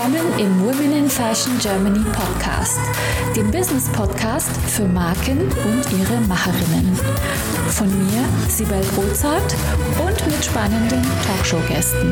willkommen im Women in Fashion Germany Podcast, dem Business Podcast für Marken und ihre Macherinnen. Von mir, Sibel Rozart, und mit spannenden Talkshow-Gästen.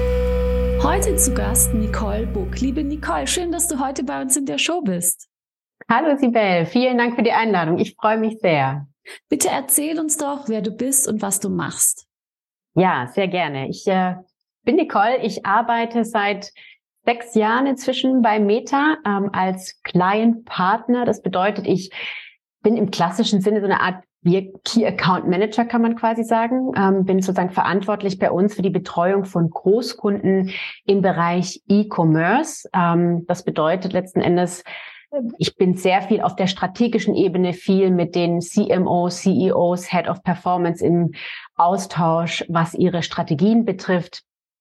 Heute zu Gast Nicole Buck. Liebe Nicole, schön, dass du heute bei uns in der Show bist. Hallo Sibel, vielen Dank für die Einladung. Ich freue mich sehr. Bitte erzähl uns doch, wer du bist und was du machst. Ja, sehr gerne. Ich bin Nicole. Ich arbeite seit 6 Jahren inzwischen bei Meta als Client-Partner. Das bedeutet, ich bin im klassischen Sinne so eine Art Key Account Manager, kann man quasi sagen. Bin sozusagen verantwortlich bei uns für die Betreuung von Großkunden im Bereich E-Commerce. Das bedeutet letzten Endes, ich bin sehr viel auf der strategischen Ebene, viel mit den CMOs, CEOs, Head of Performance im Austausch, was ihre Strategien betrifft,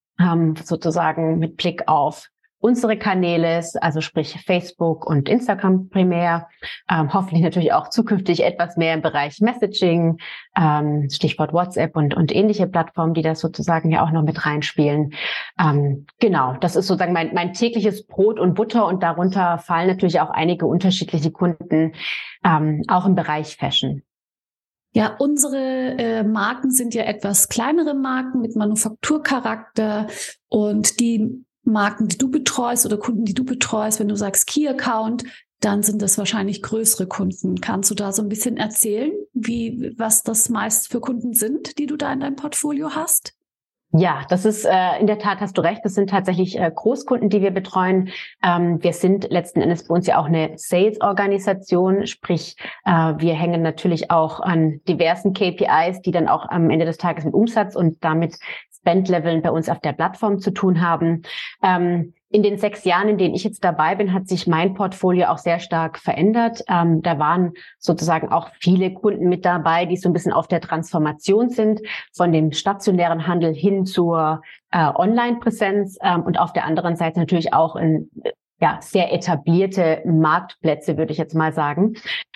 sozusagen mit Blick auf unsere Kanäle, also sprich Facebook und Instagram primär, hoffentlich natürlich auch zukünftig etwas mehr im Bereich Messaging, Stichwort WhatsApp und ähnliche Plattformen, die das sozusagen ja auch noch mit reinspielen. Genau, das ist sozusagen mein tägliches Brot und Butter, und darunter fallen natürlich auch einige unterschiedliche Kunden, auch im Bereich Fashion. Ja, unsere Marken sind ja etwas kleinere Marken mit Manufakturcharakter, und die Marken, die du betreust, oder Kunden, die du betreust, wenn du sagst Key Account, dann sind das wahrscheinlich größere Kunden. Kannst du da so ein bisschen erzählen, was das meist für Kunden sind, die du da in deinem Portfolio hast? Ja, das ist in der Tat, hast du recht, das sind tatsächlich Großkunden, die wir betreuen. Wir sind letzten Endes bei uns ja auch eine Sales-Organisation, sprich wir hängen natürlich auch an diversen KPIs, die dann auch am Ende des Tages mit Umsatz und damit Spend-Leveln bei uns auf der Plattform zu tun haben. In den 6 Jahren, in denen ich jetzt dabei bin, hat sich mein Portfolio auch sehr stark verändert. Da waren sozusagen auch viele Kunden mit dabei, die so ein bisschen auf der Transformation sind, von dem stationären Handel hin zur Online-Präsenz, und auf der anderen Seite natürlich auch in sehr etablierte Marktplätze, würde ich jetzt mal sagen.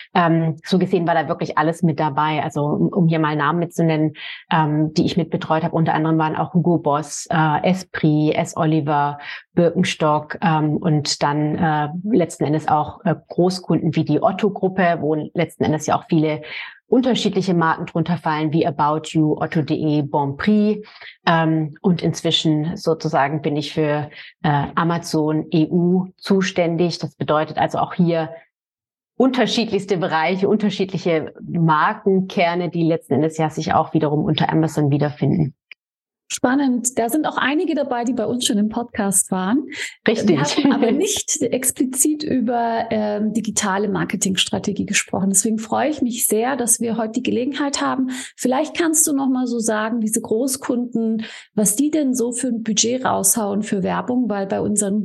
So gesehen war da wirklich alles mit dabei. Also um hier mal Namen mitzunennen, die ich mit betreut habe. Unter anderem waren auch Hugo Boss, Esprit, S. Oliver, Birkenstock, und dann letzten Endes auch Großkunden wie die Otto-Gruppe, wo letzten Endes ja auch viele unterschiedliche Marken drunter fallen, wie About You, Otto.de, Bonprix. Und inzwischen sozusagen bin ich für Amazon EU zuständig. Das bedeutet also auch hier unterschiedlichste Bereiche, unterschiedliche Markenkerne, die letzten Endes ja sich auch wiederum unter Amazon wiederfinden. Spannend. Da sind auch einige dabei, die bei uns schon im Podcast waren. Richtig. Wir haben aber nicht explizit über digitale Marketingstrategie gesprochen. Deswegen freue ich mich sehr, dass wir heute die Gelegenheit haben. Vielleicht kannst du noch mal so sagen, diese Großkunden, was die denn so für ein Budget raushauen für Werbung, weil bei unseren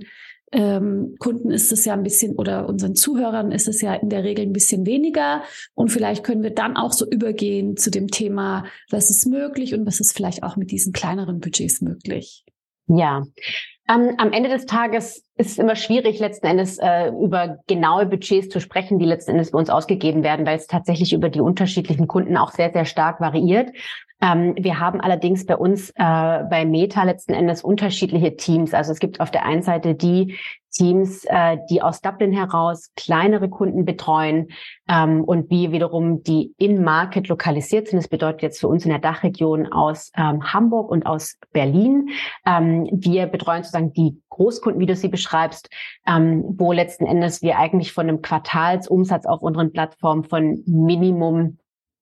Kunden ist es ja ein bisschen, oder unseren Zuhörern ist es ja in der Regel ein bisschen weniger, und vielleicht können wir dann auch so übergehen zu dem Thema, was ist möglich und was ist vielleicht auch mit diesen kleineren Budgets möglich. Ja, am Ende des Tages ist es immer schwierig, letzten Endes über genaue Budgets zu sprechen, die letzten Endes bei uns ausgegeben werden, weil es tatsächlich über die unterschiedlichen Kunden auch sehr, sehr stark variiert. Wir haben allerdings bei uns bei Meta letzten Endes unterschiedliche Teams. Also es gibt auf der einen Seite die Teams, die aus Dublin heraus kleinere Kunden betreuen, und wir wiederum, die in Market lokalisiert sind. Das bedeutet jetzt für uns in der Dachregion aus Hamburg und aus Berlin. Wir betreuen sozusagen die Großkunden, wie du sie beschreibst, wo letzten Endes wir eigentlich von einem Quartalsumsatz auf unseren Plattformen von Minimum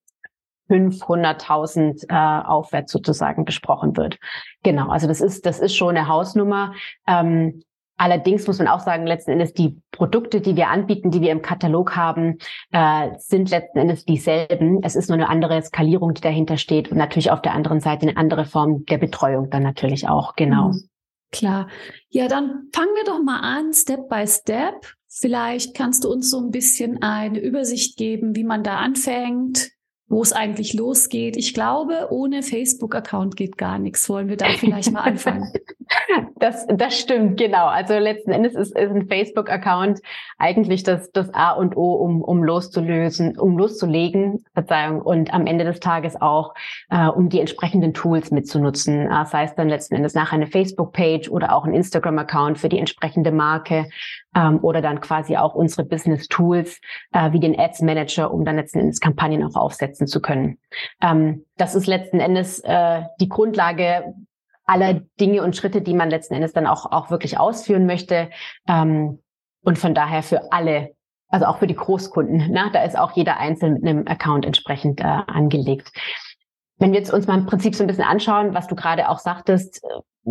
500.000 aufwärts sozusagen besprochen wird. Genau, also das ist schon eine Hausnummer. Allerdings muss man auch sagen, letzten Endes die Produkte, die wir anbieten, die wir im Katalog haben, sind letzten Endes dieselben. Es ist nur eine andere Skalierung, die dahinter steht, und natürlich auf der anderen Seite eine andere Form der Betreuung dann natürlich auch, genau. Klar. Ja, dann fangen wir doch mal an, Step by Step. Vielleicht kannst du uns so ein bisschen eine Übersicht geben, wie man da anfängt, wo es eigentlich losgeht. Ich glaube, ohne Facebook-Account geht gar nichts. Wollen wir da vielleicht mal anfangen? Das stimmt, genau. Also letzten Endes ist ein Facebook-Account eigentlich das A und O, um loszulegen, Verzeihung, und am Ende des Tages auch, um die entsprechenden Tools mitzunutzen. Sei es dann letzten Endes nachher eine Facebook-Page oder auch ein Instagram-Account für die entsprechende Marke, oder dann quasi auch unsere Business-Tools, wie den Ads-Manager, um dann letzten Endes Kampagnen auch aufsetzen zu können. Das ist letzten Endes die Grundlage aller Dinge und Schritte, die man letzten Endes dann auch wirklich ausführen möchte. Und von daher für alle, also auch für die Großkunden, ne? Da ist auch jeder einzeln mit einem Account entsprechend angelegt. Wenn wir jetzt uns mal im Prinzip so ein bisschen anschauen, was du gerade auch sagtest,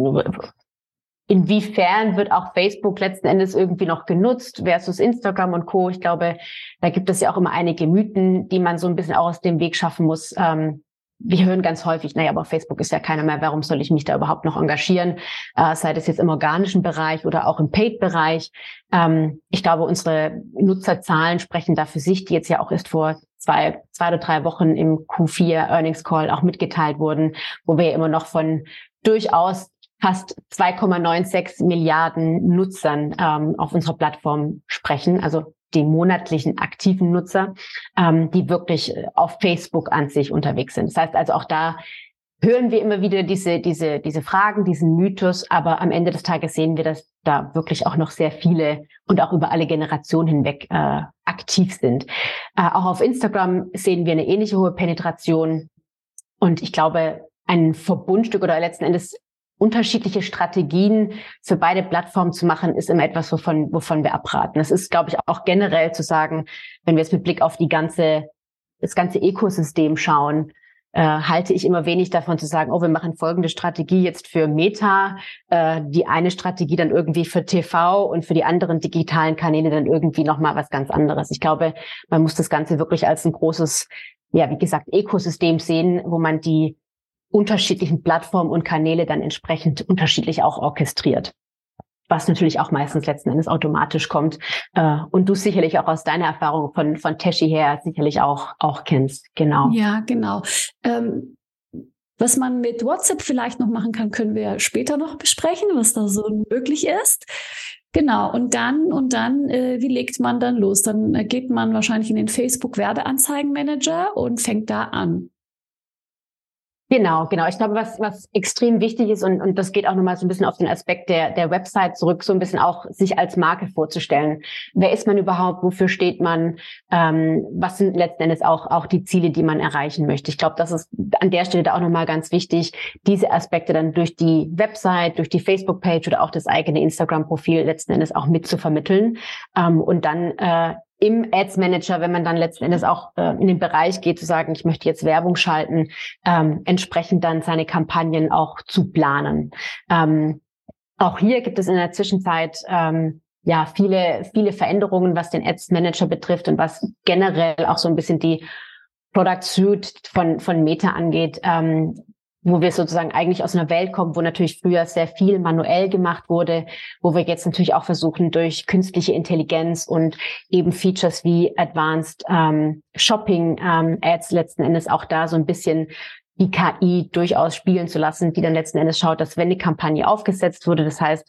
inwiefern wird auch Facebook letzten Endes irgendwie noch genutzt versus Instagram und Co. Ich glaube, da gibt es ja auch immer einige Mythen, die man so ein bisschen auch aus dem Weg schaffen muss. Wir hören ganz häufig, naja, aber auf Facebook ist ja keiner mehr, warum soll ich mich da überhaupt noch engagieren? Sei das jetzt im organischen Bereich oder auch im Paid-Bereich. Ich glaube, unsere Nutzerzahlen sprechen da für sich, die jetzt ja auch erst vor zwei oder 3 Wochen im Q4 Earnings Call auch mitgeteilt wurden, wo wir ja immer noch von durchaus fast 2,96 Milliarden Nutzern auf unserer Plattform sprechen, also die monatlichen aktiven Nutzer, die wirklich auf Facebook an sich unterwegs sind. Das heißt also, auch da hören wir immer wieder diese Fragen, diesen Mythos, aber am Ende des Tages sehen wir, dass da wirklich auch noch sehr viele und auch über alle Generationen hinweg aktiv sind. Auch auf Instagram sehen wir eine ähnliche hohe Penetration, und ich glaube, ein Verbundstück oder letzten Endes unterschiedliche Strategien für beide Plattformen zu machen, ist immer etwas, wovon wir abraten. Das ist, glaube ich, auch generell zu sagen, wenn wir jetzt mit Blick auf das ganze Ökosystem schauen, halte ich immer wenig davon zu sagen, wir machen folgende Strategie jetzt für Meta, die eine Strategie dann irgendwie für TV und für die anderen digitalen Kanäle dann irgendwie nochmal was ganz anderes. Ich glaube, man muss das Ganze wirklich als ein großes, ja, wie gesagt, Ökosystem sehen, wo man die unterschiedlichen Plattformen und Kanäle dann entsprechend unterschiedlich auch orchestriert, was natürlich auch meistens letzten Endes automatisch kommt, und du sicherlich auch aus deiner Erfahrung von Teschi her sicherlich auch kennst. Genau. Ja, genau. Was man mit WhatsApp vielleicht noch machen kann, können wir später noch besprechen, was da so möglich ist. Genau, und dann, wie legt man dann los? Dann geht man wahrscheinlich in den Facebook-Werbeanzeigenmanager und fängt da an. Genau. Ich glaube, was extrem wichtig ist, und das geht auch nochmal so ein bisschen auf den Aspekt der Website zurück, so ein bisschen auch sich als Marke vorzustellen. Wer ist man überhaupt? Wofür steht man? Was sind letzten Endes auch die Ziele, die man erreichen möchte? Ich glaube, das ist an der Stelle da auch nochmal ganz wichtig, diese Aspekte dann durch die Website, durch die Facebook-Page oder auch das eigene Instagram-Profil letzten Endes auch mitzuvermitteln, und dann im Ads Manager, wenn man dann letzten Endes auch in den Bereich geht, zu sagen, ich möchte jetzt Werbung schalten, entsprechend dann seine Kampagnen auch zu planen. Auch hier gibt es in der Zwischenzeit viele Veränderungen, was den Ads Manager betrifft und was generell auch so ein bisschen die Product Suite von Meta angeht, wo wir sozusagen eigentlich aus einer Welt kommen, wo natürlich früher sehr viel manuell gemacht wurde, wo wir jetzt natürlich auch versuchen, durch künstliche Intelligenz und eben Features wie Advanced Shopping Ads letzten Endes auch da so ein bisschen die KI durchaus spielen zu lassen, die dann letzten Endes schaut, dass wenn eine Kampagne aufgesetzt wurde, das heißt,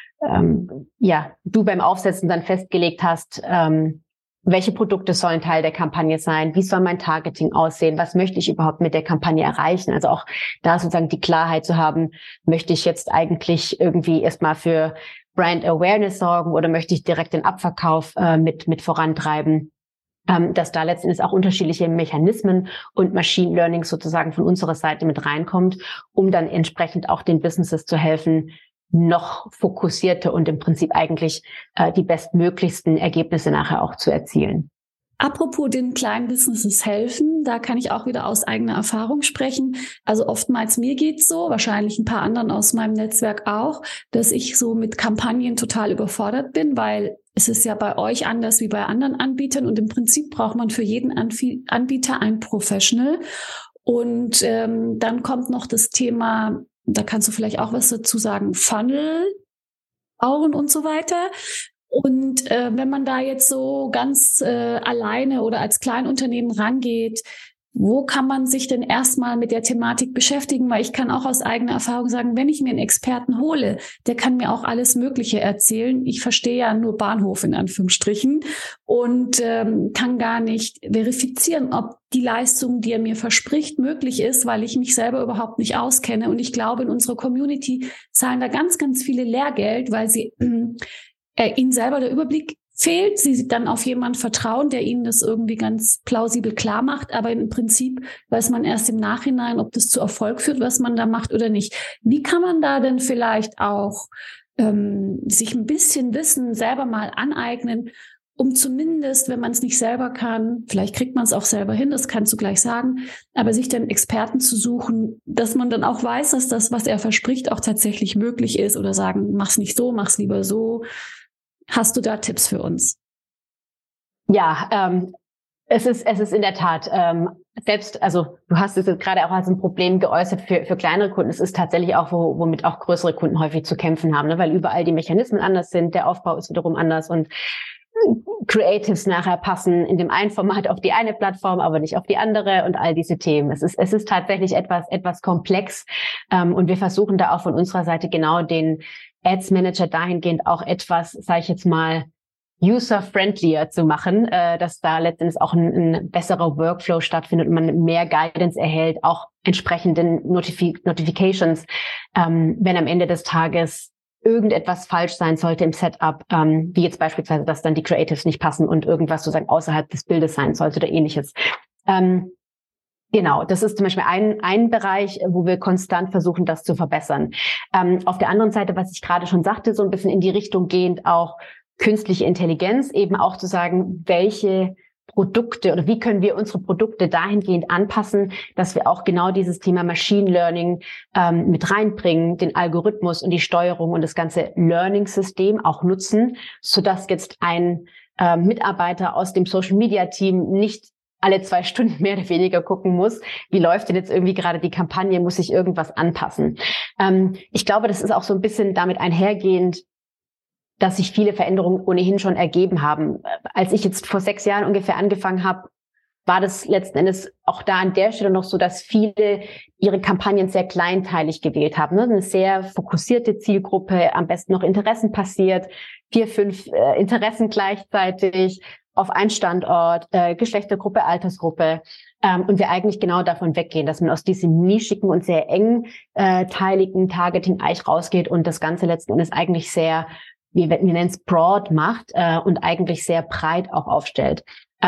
du beim Aufsetzen dann festgelegt hast, welche Produkte sollen Teil der Kampagne sein? Wie soll mein Targeting aussehen? Was möchte ich überhaupt mit der Kampagne erreichen? Also auch da sozusagen die Klarheit zu haben, möchte ich jetzt eigentlich irgendwie erstmal für Brand Awareness sorgen oder möchte ich direkt den Abverkauf mit vorantreiben? Dass da letztendlich auch unterschiedliche Mechanismen und Machine Learning sozusagen von unserer Seite mit reinkommt, um dann entsprechend auch den Businesses zu helfen, noch fokussierter und im Prinzip eigentlich die bestmöglichsten Ergebnisse nachher auch zu erzielen. Apropos den kleinen Businesses helfen, da kann ich auch wieder aus eigener Erfahrung sprechen. Also oftmals mir geht's so, wahrscheinlich ein paar anderen aus meinem Netzwerk auch, dass ich so mit Kampagnen total überfordert bin, weil es ist ja bei euch anders wie bei anderen Anbietern und im Prinzip braucht man für jeden Anbieter ein Professional. Und dann kommt noch das Thema, da kannst du vielleicht auch was dazu sagen, Funnel bauen und so weiter. Und wenn man da jetzt so ganz alleine oder als Kleinunternehmen rangeht, wo kann man sich denn erstmal mit der Thematik beschäftigen? Weil ich kann auch aus eigener Erfahrung sagen, wenn ich mir einen Experten hole, der kann mir auch alles Mögliche erzählen. Ich verstehe ja nur Bahnhof in Anführungsstrichen und kann gar nicht verifizieren, ob die Leistung, die er mir verspricht, möglich ist, weil ich mich selber überhaupt nicht auskenne. Und ich glaube, in unserer Community zahlen da ganz, ganz viele Lehrgeld, weil sie ihnen selber der Überblick fehlt, sie dann auf jemanden vertrauen, der ihnen das irgendwie ganz plausibel klar macht, aber im Prinzip weiß man erst im Nachhinein, ob das zu Erfolg führt, was man da macht oder nicht. Wie kann man da denn vielleicht auch sich ein bisschen Wissen selber mal aneignen, um zumindest, wenn man es nicht selber kann, vielleicht kriegt man es auch selber hin, das kannst du gleich sagen, aber sich dann Experten zu suchen, dass man dann auch weiß, dass das, was er verspricht, auch tatsächlich möglich ist oder sagen, mach's nicht so, mach's lieber so. Hast du da Tipps für uns? Ja, es ist in der Tat, selbst, also du hast es jetzt gerade auch als ein Problem geäußert für kleinere Kunden. Es ist tatsächlich auch, womit auch größere Kunden häufig zu kämpfen haben, ne? Weil überall die Mechanismen anders sind, der Aufbau ist wiederum anders und Creatives nachher passen in dem einen Format auf die eine Plattform, aber nicht auf die andere und all diese Themen. Es ist tatsächlich etwas komplex, und wir versuchen da auch von unserer Seite genau den Ads Manager dahingehend auch etwas, sage ich jetzt mal, user-friendlier zu machen, dass da letztendlich auch ein besserer Workflow stattfindet und man mehr Guidance erhält, auch entsprechenden Notifications, wenn am Ende des Tages irgendetwas falsch sein sollte im Setup, wie jetzt beispielsweise, dass dann die Creatives nicht passen und irgendwas sozusagen außerhalb des Bildes sein sollte oder ähnliches. Genau, das ist zum Beispiel ein Bereich, wo wir konstant versuchen, das zu verbessern. Auf der anderen Seite, was ich gerade schon sagte, so ein bisschen in die Richtung gehend auch künstliche Intelligenz, eben auch zu sagen, welche Produkte oder wie können wir unsere Produkte dahingehend anpassen, dass wir auch genau dieses Thema Machine Learning mit reinbringen, den Algorithmus und die Steuerung und das ganze Learning-System auch nutzen, sodass jetzt ein Mitarbeiter aus dem Social-Media-Team nicht alle 2 Stunden mehr oder weniger gucken muss, wie läuft denn jetzt irgendwie gerade die Kampagne, muss ich irgendwas anpassen. Ich glaube, das ist auch so ein bisschen damit einhergehend, dass sich viele Veränderungen ohnehin schon ergeben haben. Als ich jetzt vor 6 Jahren ungefähr angefangen habe, war das letzten Endes auch da an der Stelle noch so, dass viele ihre Kampagnen sehr kleinteilig gewählt haben. Ne? Eine sehr fokussierte Zielgruppe, am besten noch interessenbasiert, 4, 5 Interessen gleichzeitig, auf einen Standort, Geschlechtergruppe, Altersgruppe, und wir eigentlich genau davon weggehen, dass man aus diesem nischigen und sehr engteiligen Targeting eigentlich rausgeht und das Ganze letzten Endes eigentlich sehr, wir nennen es broad macht und eigentlich sehr breit auch aufstellt.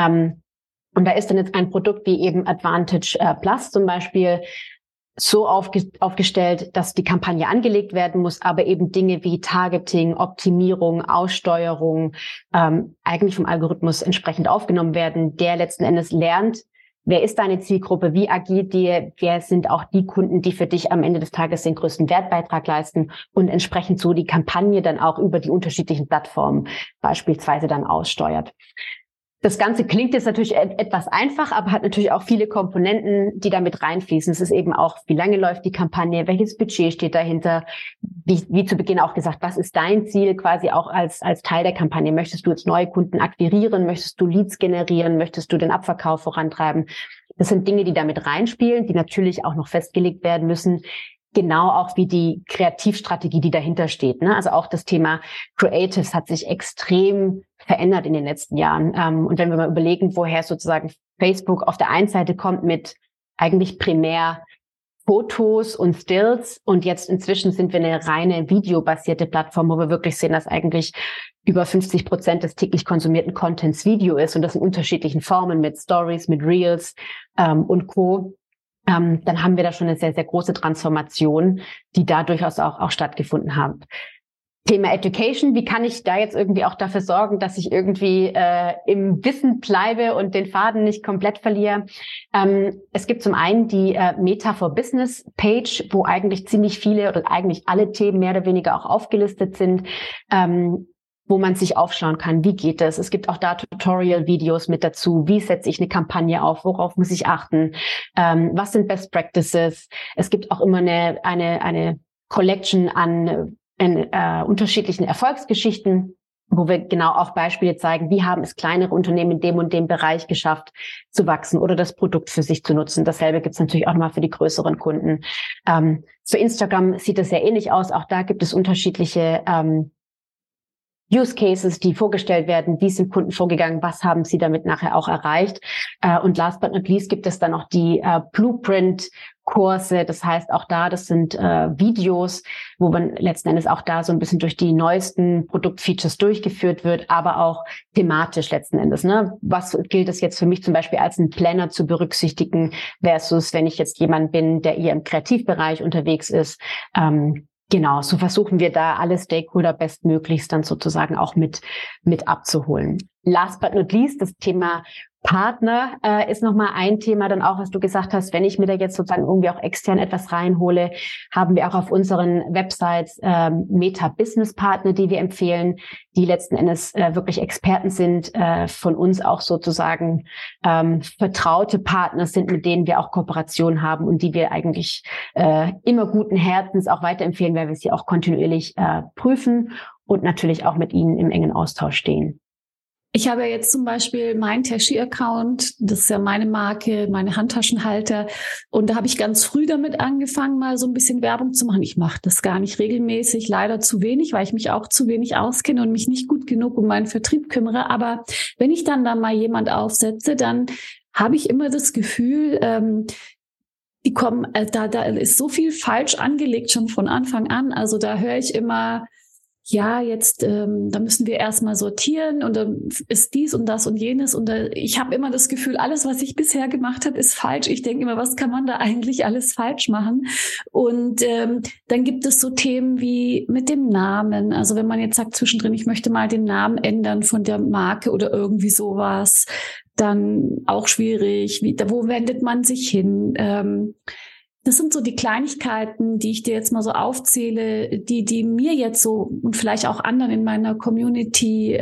Und da ist dann jetzt ein Produkt wie eben Advantage Plus zum Beispiel so aufgestellt, dass die Kampagne angelegt werden muss, aber eben Dinge wie Targeting, Optimierung, Aussteuerung eigentlich vom Algorithmus entsprechend aufgenommen werden, der letzten Endes lernt, wer ist deine Zielgruppe, wie agiert die, wer sind auch die Kunden, die für dich am Ende des Tages den größten Wertbeitrag leisten und entsprechend so die Kampagne dann auch über die unterschiedlichen Plattformen beispielsweise dann aussteuert. Das Ganze klingt jetzt natürlich etwas einfach, aber hat natürlich auch viele Komponenten, die damit reinfließen. Es ist eben auch, wie lange läuft die Kampagne, welches Budget steht dahinter, wie zu Beginn auch gesagt, was ist dein Ziel quasi auch als Teil der Kampagne? Möchtest du jetzt neue Kunden akquirieren? Möchtest du Leads generieren? Möchtest du den Abverkauf vorantreiben? Das sind Dinge, die damit reinspielen, die natürlich auch noch festgelegt werden müssen. Genau auch wie die Kreativstrategie, die dahinter steht. Ne? Also auch das Thema Creatives hat sich extrem verändert in den letzten Jahren. Und wenn wir mal überlegen, woher sozusagen Facebook auf der einen Seite kommt mit eigentlich primär Fotos und Stills und jetzt inzwischen sind wir eine reine videobasierte Plattform, wo wir wirklich sehen, dass eigentlich über 50% des täglich konsumierten Contents Video ist und das in unterschiedlichen Formen mit Stories, mit Reels und Co. Dann haben wir da schon eine sehr, sehr große Transformation, die da durchaus auch stattgefunden hat. Thema Education, wie kann ich da jetzt irgendwie auch dafür sorgen, dass ich irgendwie im Wissen bleibe und den Faden nicht komplett verliere? Es gibt zum einen die Meta for Business Page, wo eigentlich ziemlich viele oder eigentlich alle Themen mehr oder weniger auch aufgelistet sind, wo man sich aufschauen kann, wie geht das? Es gibt auch da Tutorial-Videos mit dazu. Wie setze ich eine Kampagne auf? Worauf muss ich achten? Was sind Best Practices? Es gibt auch immer eine Collection an unterschiedlichen Erfolgsgeschichten, wo wir genau auch Beispiele zeigen, wie haben es kleinere Unternehmen in dem und dem Bereich geschafft zu wachsen oder das Produkt für sich zu nutzen. Dasselbe gibt es natürlich auch nochmal für die größeren Kunden. Für Instagram sieht das sehr ähnlich aus. Auch da gibt es unterschiedliche Use Cases, die vorgestellt werden. Wie sind Kunden vorgegangen? Was haben sie damit nachher auch erreicht? Und last but not least gibt es dann noch die Blueprint-Kurse. Das heißt auch da, das sind Videos, wo man letzten Endes auch da so ein bisschen durch die neuesten Produktfeatures durchgeführt wird, aber auch thematisch letzten Endes. Ne? Was gilt es jetzt für mich zum Beispiel als ein Planner zu berücksichtigen versus wenn ich jetzt jemand bin, der eher im Kreativbereich unterwegs ist. Genau, so versuchen wir da alle Stakeholder bestmöglichst dann sozusagen auch mit abzuholen. Last but not least, das Thema Partner ist nochmal ein Thema dann auch, was du gesagt hast, wenn ich mir da jetzt sozusagen irgendwie auch extern etwas reinhole, haben wir auch auf unseren Websites Meta-Business-Partner, die wir empfehlen, die letzten Endes wirklich Experten sind, von uns auch sozusagen vertraute Partner sind, mit denen wir auch Kooperationen haben und die wir eigentlich immer guten Herzens auch weiterempfehlen, weil wir sie auch kontinuierlich prüfen und natürlich auch mit ihnen im engen Austausch stehen. Ich habe ja jetzt zum Beispiel meinen Teshi-Account, das ist ja meine Marke, meine Handtaschenhalter. Und da habe ich ganz früh damit angefangen, mal so ein bisschen Werbung zu machen. Ich mache das gar nicht regelmäßig, leider zu wenig, weil ich mich auch zu wenig auskenne und mich nicht gut genug um meinen Vertrieb kümmere. Aber wenn ich dann da mal jemand aufsetze, dann habe ich immer das Gefühl, die kommen, da ist so viel falsch angelegt schon von Anfang an. Also da höre ich immer, ja, jetzt, da müssen wir erstmal sortieren und dann ist dies und das und jenes. Und ich habe immer das Gefühl, alles, was ich bisher gemacht habe, ist falsch. Ich denke immer, was kann man da eigentlich alles falsch machen? Und dann gibt es so Themen wie mit dem Namen. Also wenn man jetzt sagt zwischendrin, ich möchte mal den Namen ändern von der Marke oder irgendwie sowas, dann auch schwierig. Wo wendet man sich hin? Das sind so die Kleinigkeiten, die ich dir jetzt mal so aufzähle, die mir jetzt so und vielleicht auch anderen in meiner Community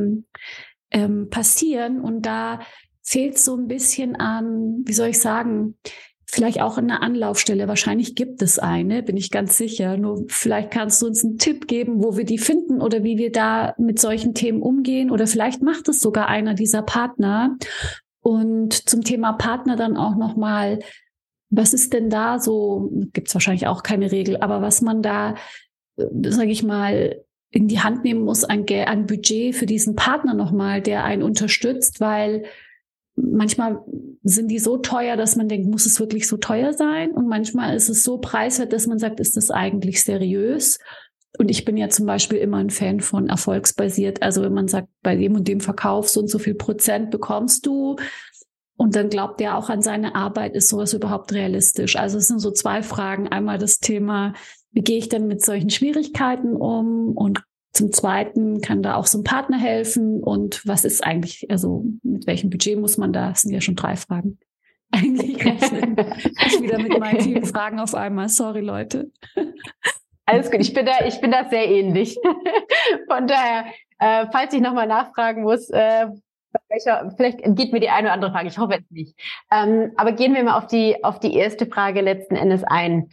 passieren. Und da fehlt so ein bisschen an, wie soll ich sagen, vielleicht auch eine Anlaufstelle. Wahrscheinlich gibt es eine, bin ich ganz sicher. Nur vielleicht kannst du uns einen Tipp geben, wo wir die finden oder wie wir da mit solchen Themen umgehen. Oder vielleicht macht es sogar einer dieser Partner. Und zum Thema Partner dann auch nochmal, was ist denn da so, gibt es wahrscheinlich auch keine Regel, aber was man da, sage ich mal, in die Hand nehmen muss an Budget für diesen Partner nochmal, der einen unterstützt, weil manchmal sind die so teuer, dass man denkt, muss es wirklich so teuer sein? Und manchmal ist es so preiswert, dass man sagt, ist das eigentlich seriös? Und ich bin ja zum Beispiel immer ein Fan von erfolgsbasiert. Also wenn man sagt, bei dem und dem Verkauf so und so viel Prozent bekommst du, und dann glaubt er auch an seine Arbeit, ist sowas überhaupt realistisch? Also es sind so zwei Fragen. Einmal das Thema, wie gehe ich denn mit solchen Schwierigkeiten um? Und zum Zweiten kann da auch so ein Partner helfen. Und was ist eigentlich, also mit welchem Budget muss man da? Das sind ja schon 3 Fragen. Eigentlich rechnen ich wieder mit meinen vielen Fragen auf einmal. Sorry, Leute. Alles gut, ich bin da sehr ähnlich. Von daher, falls ich nochmal nachfragen muss, vielleicht entgeht mir die eine oder andere Frage, ich hoffe es nicht. Aber gehen wir mal auf die erste Frage letzten Endes ein.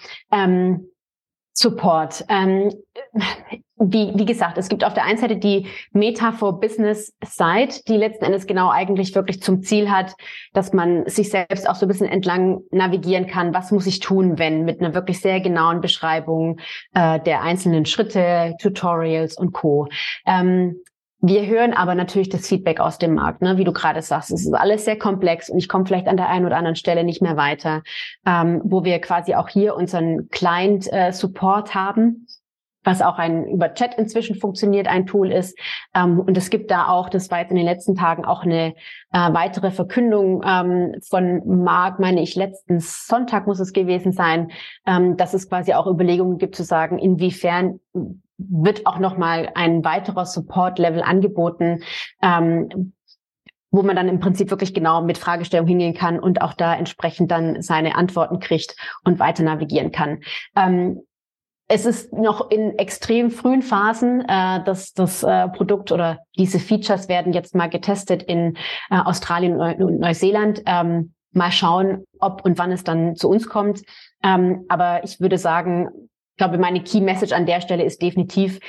Support. Wie gesagt, es gibt auf der einen Seite die Meta for Business Site, die letzten Endes genau eigentlich wirklich zum Ziel hat, dass man sich selbst auch so ein bisschen entlang navigieren kann. Was muss ich tun, wenn, mit einer wirklich sehr genauen Beschreibung der einzelnen Schritte, Tutorials und Co. Wir hören aber natürlich das Feedback aus dem Markt, ne? Wie du gerade sagst, es ist alles sehr komplex und ich komme vielleicht an der einen oder anderen Stelle nicht mehr weiter, wo wir quasi auch hier unseren Client-Support haben, was auch über Chat inzwischen funktioniert, ein Tool ist. Und es gibt da auch, das war jetzt in den letzten Tagen auch eine weitere Verkündung von Marc, meine ich, letzten Sonntag muss es gewesen sein, dass es quasi auch Überlegungen gibt zu sagen, inwiefern wird auch nochmal ein weiterer Support-Level angeboten, wo man dann im Prinzip wirklich genau mit Fragestellungen hingehen kann und auch da entsprechend dann seine Antworten kriegt und weiter navigieren kann. Es ist noch in extrem frühen Phasen. Das Produkt oder diese Features werden jetzt mal getestet in Australien und Neuseeland. Mal schauen, ob und wann es dann zu uns kommt. Aber ich würde sagen, ich glaube, meine Key Message an der Stelle ist definitiv,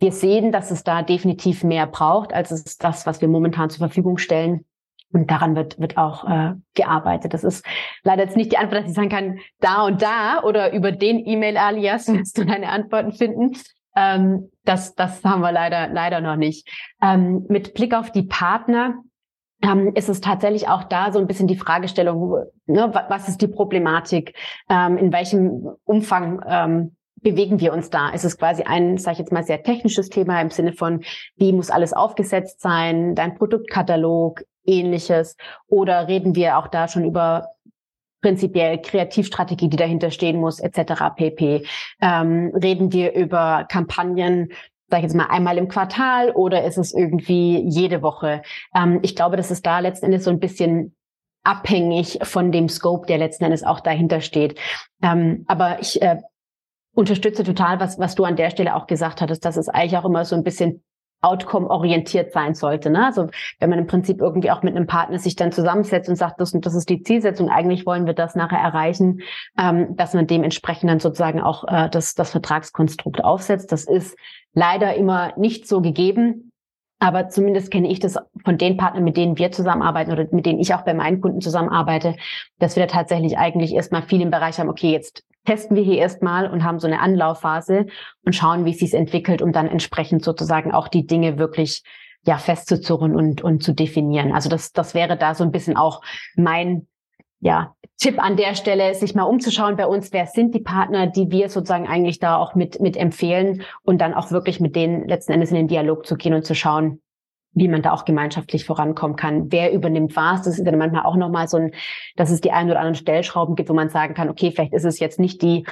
wir sehen, dass es da definitiv mehr braucht, als es das, was wir momentan zur Verfügung stellen. Und daran wird auch gearbeitet. Das ist leider jetzt nicht die Antwort, dass ich sagen kann, da und da oder über den E-Mail-Alias wirst du deine Antworten finden. Das haben wir leider noch nicht. Mit Blick auf die Partner ist es tatsächlich auch da so ein bisschen die Fragestellung, ne, was ist die Problematik, in welchem Umfang bewegen wir uns da? Ist es quasi ein, sage ich jetzt mal, sehr technisches Thema im Sinne von, wie muss alles aufgesetzt sein, dein Produktkatalog, Ähnliches? Oder reden wir auch da schon über prinzipiell Kreativstrategie, die dahinter stehen muss, etc. pp. Reden wir über Kampagnen, sag ich jetzt mal, einmal im Quartal oder ist es irgendwie jede Woche? Ich glaube, das ist da letzten Endes so ein bisschen abhängig von dem Scope, der letzten Endes auch dahinter steht. Aber ich unterstütze total, was du an der Stelle auch gesagt hattest, dass es eigentlich auch immer so ein bisschen outcome-orientiert sein sollte, ne? Also wenn man im Prinzip irgendwie auch mit einem Partner sich dann zusammensetzt und sagt, das und das ist die Zielsetzung, eigentlich wollen wir das nachher erreichen, dass man dementsprechend dann sozusagen auch das Vertragskonstrukt aufsetzt. Das ist leider immer nicht so gegeben, aber zumindest kenne ich das von den Partnern, mit denen wir zusammenarbeiten oder mit denen ich auch bei meinen Kunden zusammenarbeite, dass wir da tatsächlich eigentlich erstmal viel im Bereich haben, okay, jetzt testen wir hier erstmal und haben so eine Anlaufphase und schauen, wie es sich entwickelt, um dann entsprechend sozusagen auch die Dinge wirklich festzuzurren und zu definieren. Also das wäre da so ein bisschen auch mein Tipp an der Stelle, sich mal umzuschauen bei uns, wer sind die Partner, die wir sozusagen eigentlich da auch mit empfehlen und dann auch wirklich mit denen letzten Endes in den Dialog zu gehen und zu schauen, wie man da auch gemeinschaftlich vorankommen kann. Wer übernimmt was? Das ist dann manchmal auch nochmal so dass es die ein oder anderen Stellschrauben gibt, wo man sagen kann, okay, vielleicht ist es jetzt nicht die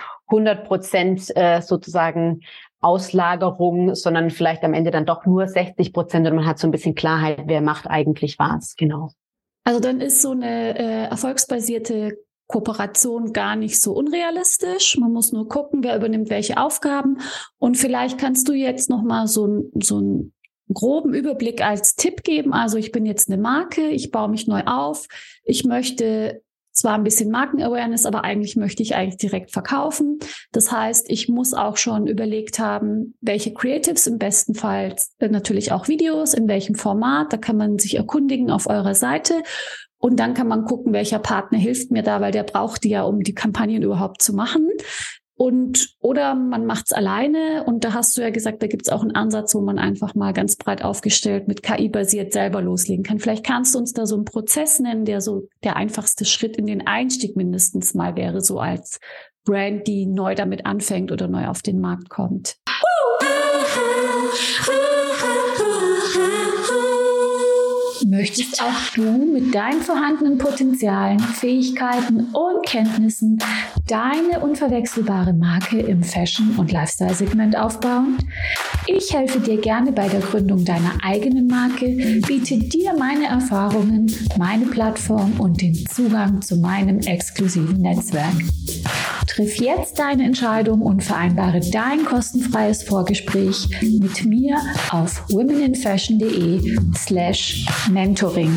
100% sozusagen Auslagerung, sondern vielleicht am Ende dann doch nur 60% und man hat so ein bisschen Klarheit, wer macht eigentlich was. Genau. Also dann ist so eine erfolgsbasierte Kooperation gar nicht so unrealistisch. Man muss nur gucken, wer übernimmt welche Aufgaben. Und vielleicht kannst du jetzt nochmal so einen groben Überblick als Tipp geben. Also ich bin jetzt eine Marke, ich baue mich neu auf. Ich möchte zwar ein bisschen Markenawareness, aber eigentlich möchte ich direkt verkaufen. Das heißt, ich muss auch schon überlegt haben, welche Creatives, im besten Fall natürlich auch Videos, in welchem Format. Da kann man sich erkundigen auf eurer Seite. Und dann kann man gucken, welcher Partner hilft mir da, weil der braucht die ja, um die Kampagnen überhaupt zu machen. Oder man macht's alleine und da hast du ja gesagt, da gibt's auch einen Ansatz, wo man einfach mal ganz breit aufgestellt mit KI basiert selber loslegen kann. Vielleicht kannst du uns da so einen Prozess nennen, der so der einfachste Schritt in den Einstieg mindestens mal wäre, so als Brand, die neu damit anfängt oder neu auf den Markt kommt. Möchtest auch du mit deinen vorhandenen Potenzialen, Fähigkeiten und Kenntnissen deine unverwechselbare Marke im Fashion- und Lifestyle-Segment aufbauen? Ich helfe dir gerne bei der Gründung deiner eigenen Marke, biete dir meine Erfahrungen, meine Plattform und den Zugang zu meinem exklusiven Netzwerk. Triff jetzt deine Entscheidung und vereinbare dein kostenfreies Vorgespräch mit mir auf womeninfashion.de/mentoring.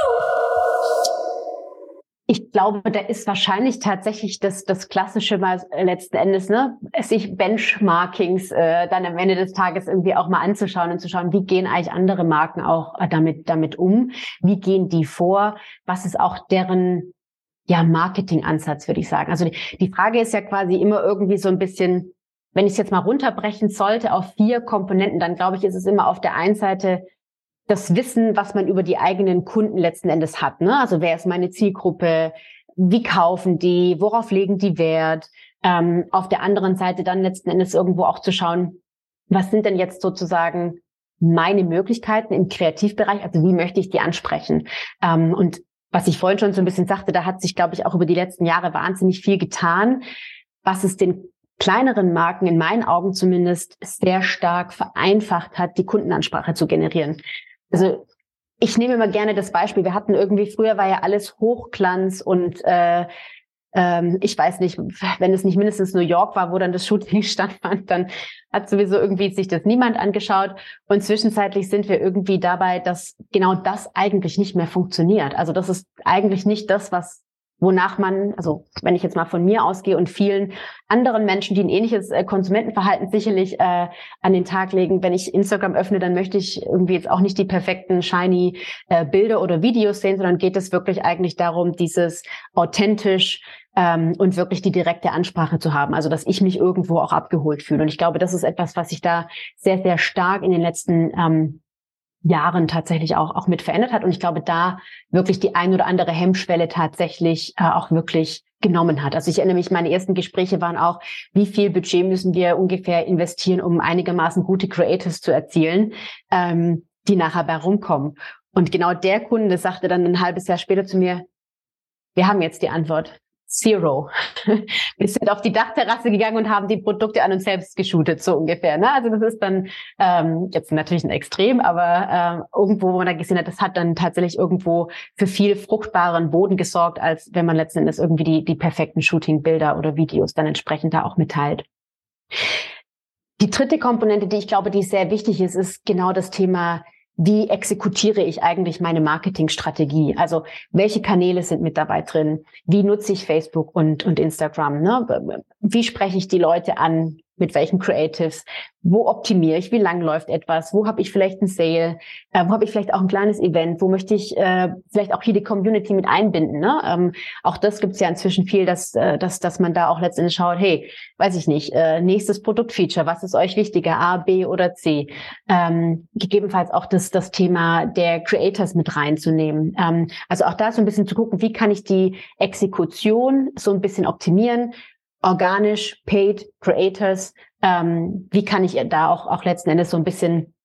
Ich glaube, da ist wahrscheinlich tatsächlich das Klassische mal letzten Endes, ne, sich Benchmarkings dann am Ende des Tages irgendwie auch mal anzuschauen und zu schauen, wie gehen eigentlich andere Marken auch damit um? Wie gehen die vor? Was ist auch deren Marketingansatz, würde ich sagen. Also die Frage ist ja quasi immer irgendwie so ein bisschen, wenn ich es jetzt mal runterbrechen sollte auf 4 Komponenten, dann glaube ich, ist es immer auf der einen Seite das Wissen, was man über die eigenen Kunden letzten Endes hat, ne? Also wer ist meine Zielgruppe? Wie kaufen die? Worauf legen die Wert? Auf der anderen Seite dann letzten Endes irgendwo auch zu schauen, was sind denn jetzt sozusagen meine Möglichkeiten im Kreativbereich? Also wie möchte ich die ansprechen? Und was ich vorhin schon so ein bisschen sagte, da hat sich, glaube ich, auch über die letzten Jahre wahnsinnig viel getan, was es den kleineren Marken, in meinen Augen zumindest, sehr stark vereinfacht hat, die Kundenansprache zu generieren. Also ich nehme immer gerne das Beispiel, wir hatten irgendwie, früher war ja alles Hochglanz und ich weiß nicht, wenn es nicht mindestens New York war, wo dann das Shooting stattfand, dann hat sowieso irgendwie sich das niemand angeschaut. Und zwischenzeitlich sind wir irgendwie dabei, dass genau das eigentlich nicht mehr funktioniert. Also das ist eigentlich nicht das, was wonach man, also wenn ich jetzt mal von mir ausgehe und vielen anderen Menschen, die ein ähnliches Konsumentenverhalten sicherlich an den Tag legen, wenn ich Instagram öffne, dann möchte ich irgendwie jetzt auch nicht die perfekten, shiny Bilder oder Videos sehen, sondern geht es wirklich eigentlich darum, dieses authentisch und wirklich die direkte Ansprache zu haben, also dass ich mich irgendwo auch abgeholt fühle. Und ich glaube, das ist etwas, was sich da sehr, sehr stark in den letzten Jahren tatsächlich auch mit verändert hat. Und ich glaube, da wirklich die ein oder andere Hemmschwelle tatsächlich auch wirklich genommen hat. Also ich erinnere mich, meine ersten Gespräche waren auch, wie viel Budget müssen wir ungefähr investieren, um einigermaßen gute Creatives zu erzielen, die nachher bei rumkommen. Und genau der Kunde sagte dann ein halbes Jahr später zu mir, wir haben jetzt die Antwort. Zero. Wir sind auf die Dachterrasse gegangen und haben die Produkte an uns selbst geshootet, so ungefähr. Ne? Also das ist dann jetzt natürlich ein Extrem, aber irgendwo, wo man da gesehen hat, das hat dann tatsächlich irgendwo für viel fruchtbaren Boden gesorgt, als wenn man letzten Endes irgendwie die perfekten Shooting-Bilder oder Videos dann entsprechend da auch mitteilt. Die dritte Komponente, die ich glaube, die sehr wichtig ist genau das Thema, wie exekutiere ich eigentlich meine Marketingstrategie? Also welche Kanäle sind mit dabei drin? Wie nutze ich Facebook und Instagram? Ne? Wie spreche ich die Leute an? Mit welchen Creatives? Wo optimiere ich? Wie lang läuft etwas? Wo habe ich vielleicht einen Sale? Wo habe ich vielleicht auch ein kleines Event? Wo möchte ich vielleicht auch hier die Community mit einbinden? Ne? Auch das gibt es ja inzwischen viel, dass man da auch letztendlich schaut, hey, weiß ich nicht, nächstes Produktfeature, was ist euch wichtiger, A, B oder C? Gegebenenfalls auch das Thema der Creators mit reinzunehmen. Also auch da so ein bisschen zu gucken, wie kann ich die Exekution so ein bisschen optimieren? Organisch, paid, Creators, wie kann ich da auch letzten Endes so ein bisschen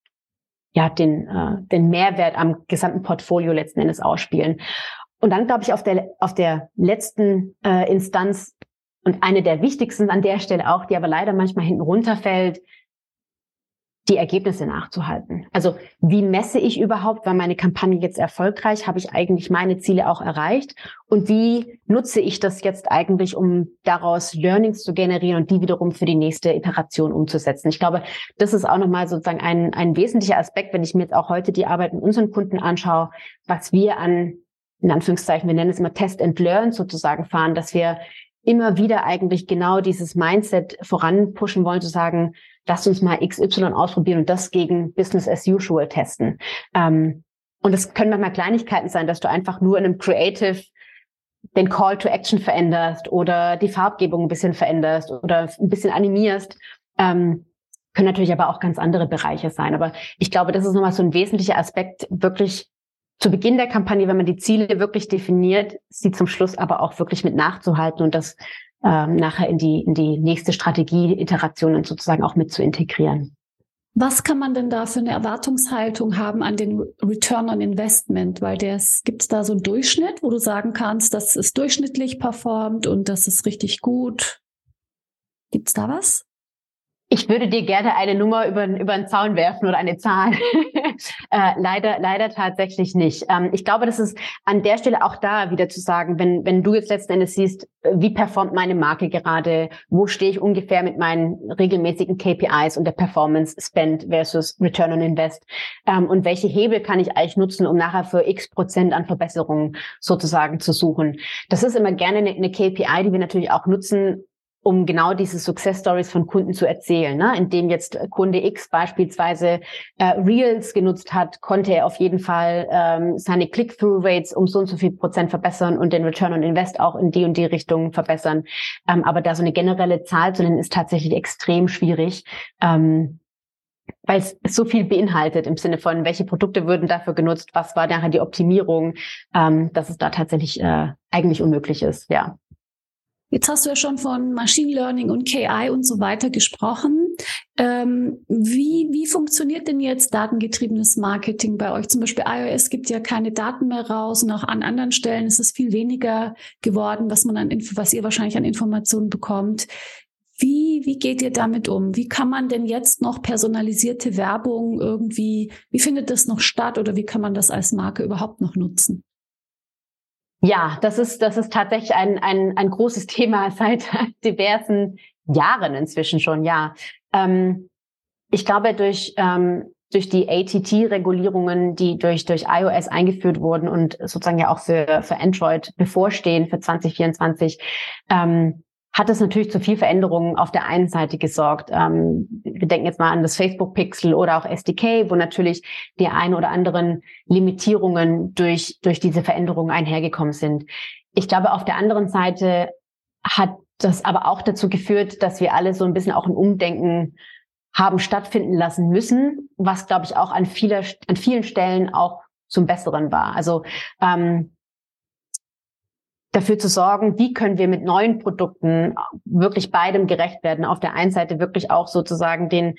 den Mehrwert am gesamten Portfolio letzten Endes ausspielen. Und dann glaube ich auf der letzten Instanz und eine der wichtigsten an der Stelle auch, die aber leider manchmal hinten runterfällt, die Ergebnisse nachzuhalten. Also wie messe ich überhaupt, war meine Kampagne jetzt erfolgreich, habe ich eigentlich meine Ziele auch erreicht und wie nutze ich das jetzt eigentlich, um daraus Learnings zu generieren und die wiederum für die nächste Iteration umzusetzen. Ich glaube, das ist auch nochmal sozusagen ein wesentlicher Aspekt, wenn ich mir jetzt auch heute die Arbeit mit unseren Kunden anschaue, was wir an, in Anführungszeichen, wir nennen es immer Test and Learn sozusagen fahren, dass wir immer wieder eigentlich genau dieses Mindset voranpushen wollen, zu sagen, lasst uns mal XY ausprobieren und das gegen Business as usual testen. Und es können manchmal Kleinigkeiten sein, dass du einfach nur in einem Creative den Call to Action veränderst oder die Farbgebung ein bisschen veränderst oder ein bisschen animierst. Können natürlich aber auch ganz andere Bereiche sein. Aber ich glaube, das ist nochmal so ein wesentlicher Aspekt, wirklich zu Beginn der Kampagne, wenn man die Ziele wirklich definiert, sie zum Schluss aber auch wirklich mit nachzuhalten und das nachher in die nächste Strategie-Iterationen sozusagen auch mit zu integrieren. Was kann man denn da für eine Erwartungshaltung haben an den Return on Investment? Weil gibt es da so einen Durchschnitt, wo du sagen kannst, dass es durchschnittlich performt und das ist richtig gut? Gibt's da was? Ich würde dir gerne eine Nummer über den Zaun werfen oder eine Zahl. Leider tatsächlich nicht. Ich glaube, das ist an der Stelle auch da wieder zu sagen, wenn du jetzt letzten Endes siehst, wie performt meine Marke gerade, wo stehe ich ungefähr mit meinen regelmäßigen KPIs und der Performance Spend versus Return on Invest, und welche Hebel kann ich eigentlich nutzen, um nachher für X% an Verbesserungen sozusagen zu suchen. Das ist immer gerne eine KPI, die wir natürlich auch nutzen, um genau diese Success Stories von Kunden zu erzählen. Ne? Indem jetzt Kunde X beispielsweise Reels genutzt hat, konnte er auf jeden Fall seine Click-Through-Rates um so und so viel Prozent verbessern und den Return on Invest auch in die und die Richtung verbessern. Aber da so eine generelle Zahl zu nennen, ist tatsächlich extrem schwierig, weil es so viel beinhaltet im Sinne von, welche Produkte würden dafür genutzt, was war nachher die Optimierung, dass es da tatsächlich eigentlich unmöglich ist, ja. Jetzt hast du ja schon von Machine Learning und KI und so weiter gesprochen. Wie funktioniert denn jetzt datengetriebenes Marketing bei euch? Zum Beispiel iOS gibt ja keine Daten mehr raus und auch an anderen Stellen ist es viel weniger geworden, was ihr wahrscheinlich an Informationen bekommt. Wie geht ihr damit um? Wie kann man denn jetzt noch personalisierte Werbung wie findet das noch statt oder wie kann man das als Marke überhaupt noch nutzen? Ja, das ist tatsächlich ein großes Thema seit diversen Jahren inzwischen schon, ja. Ich glaube, durch durch die ATT-Regulierungen, die durch iOS eingeführt wurden und sozusagen ja auch für Android bevorstehen für 2024, hat es natürlich zu viel Veränderungen auf der einen Seite gesorgt. Wir denken jetzt mal an das Facebook Pixel oder auch SDK, wo natürlich die ein oder anderen Limitierungen durch diese Veränderungen einhergekommen sind. Ich glaube, auf der anderen Seite hat das aber auch dazu geführt, dass wir alle so ein bisschen auch ein Umdenken haben stattfinden lassen müssen, was, glaube ich, auch an vielen Stellen auch zum Besseren war. Also dafür zu sorgen, wie können wir mit neuen Produkten wirklich beidem gerecht werden. Auf der einen Seite wirklich auch sozusagen den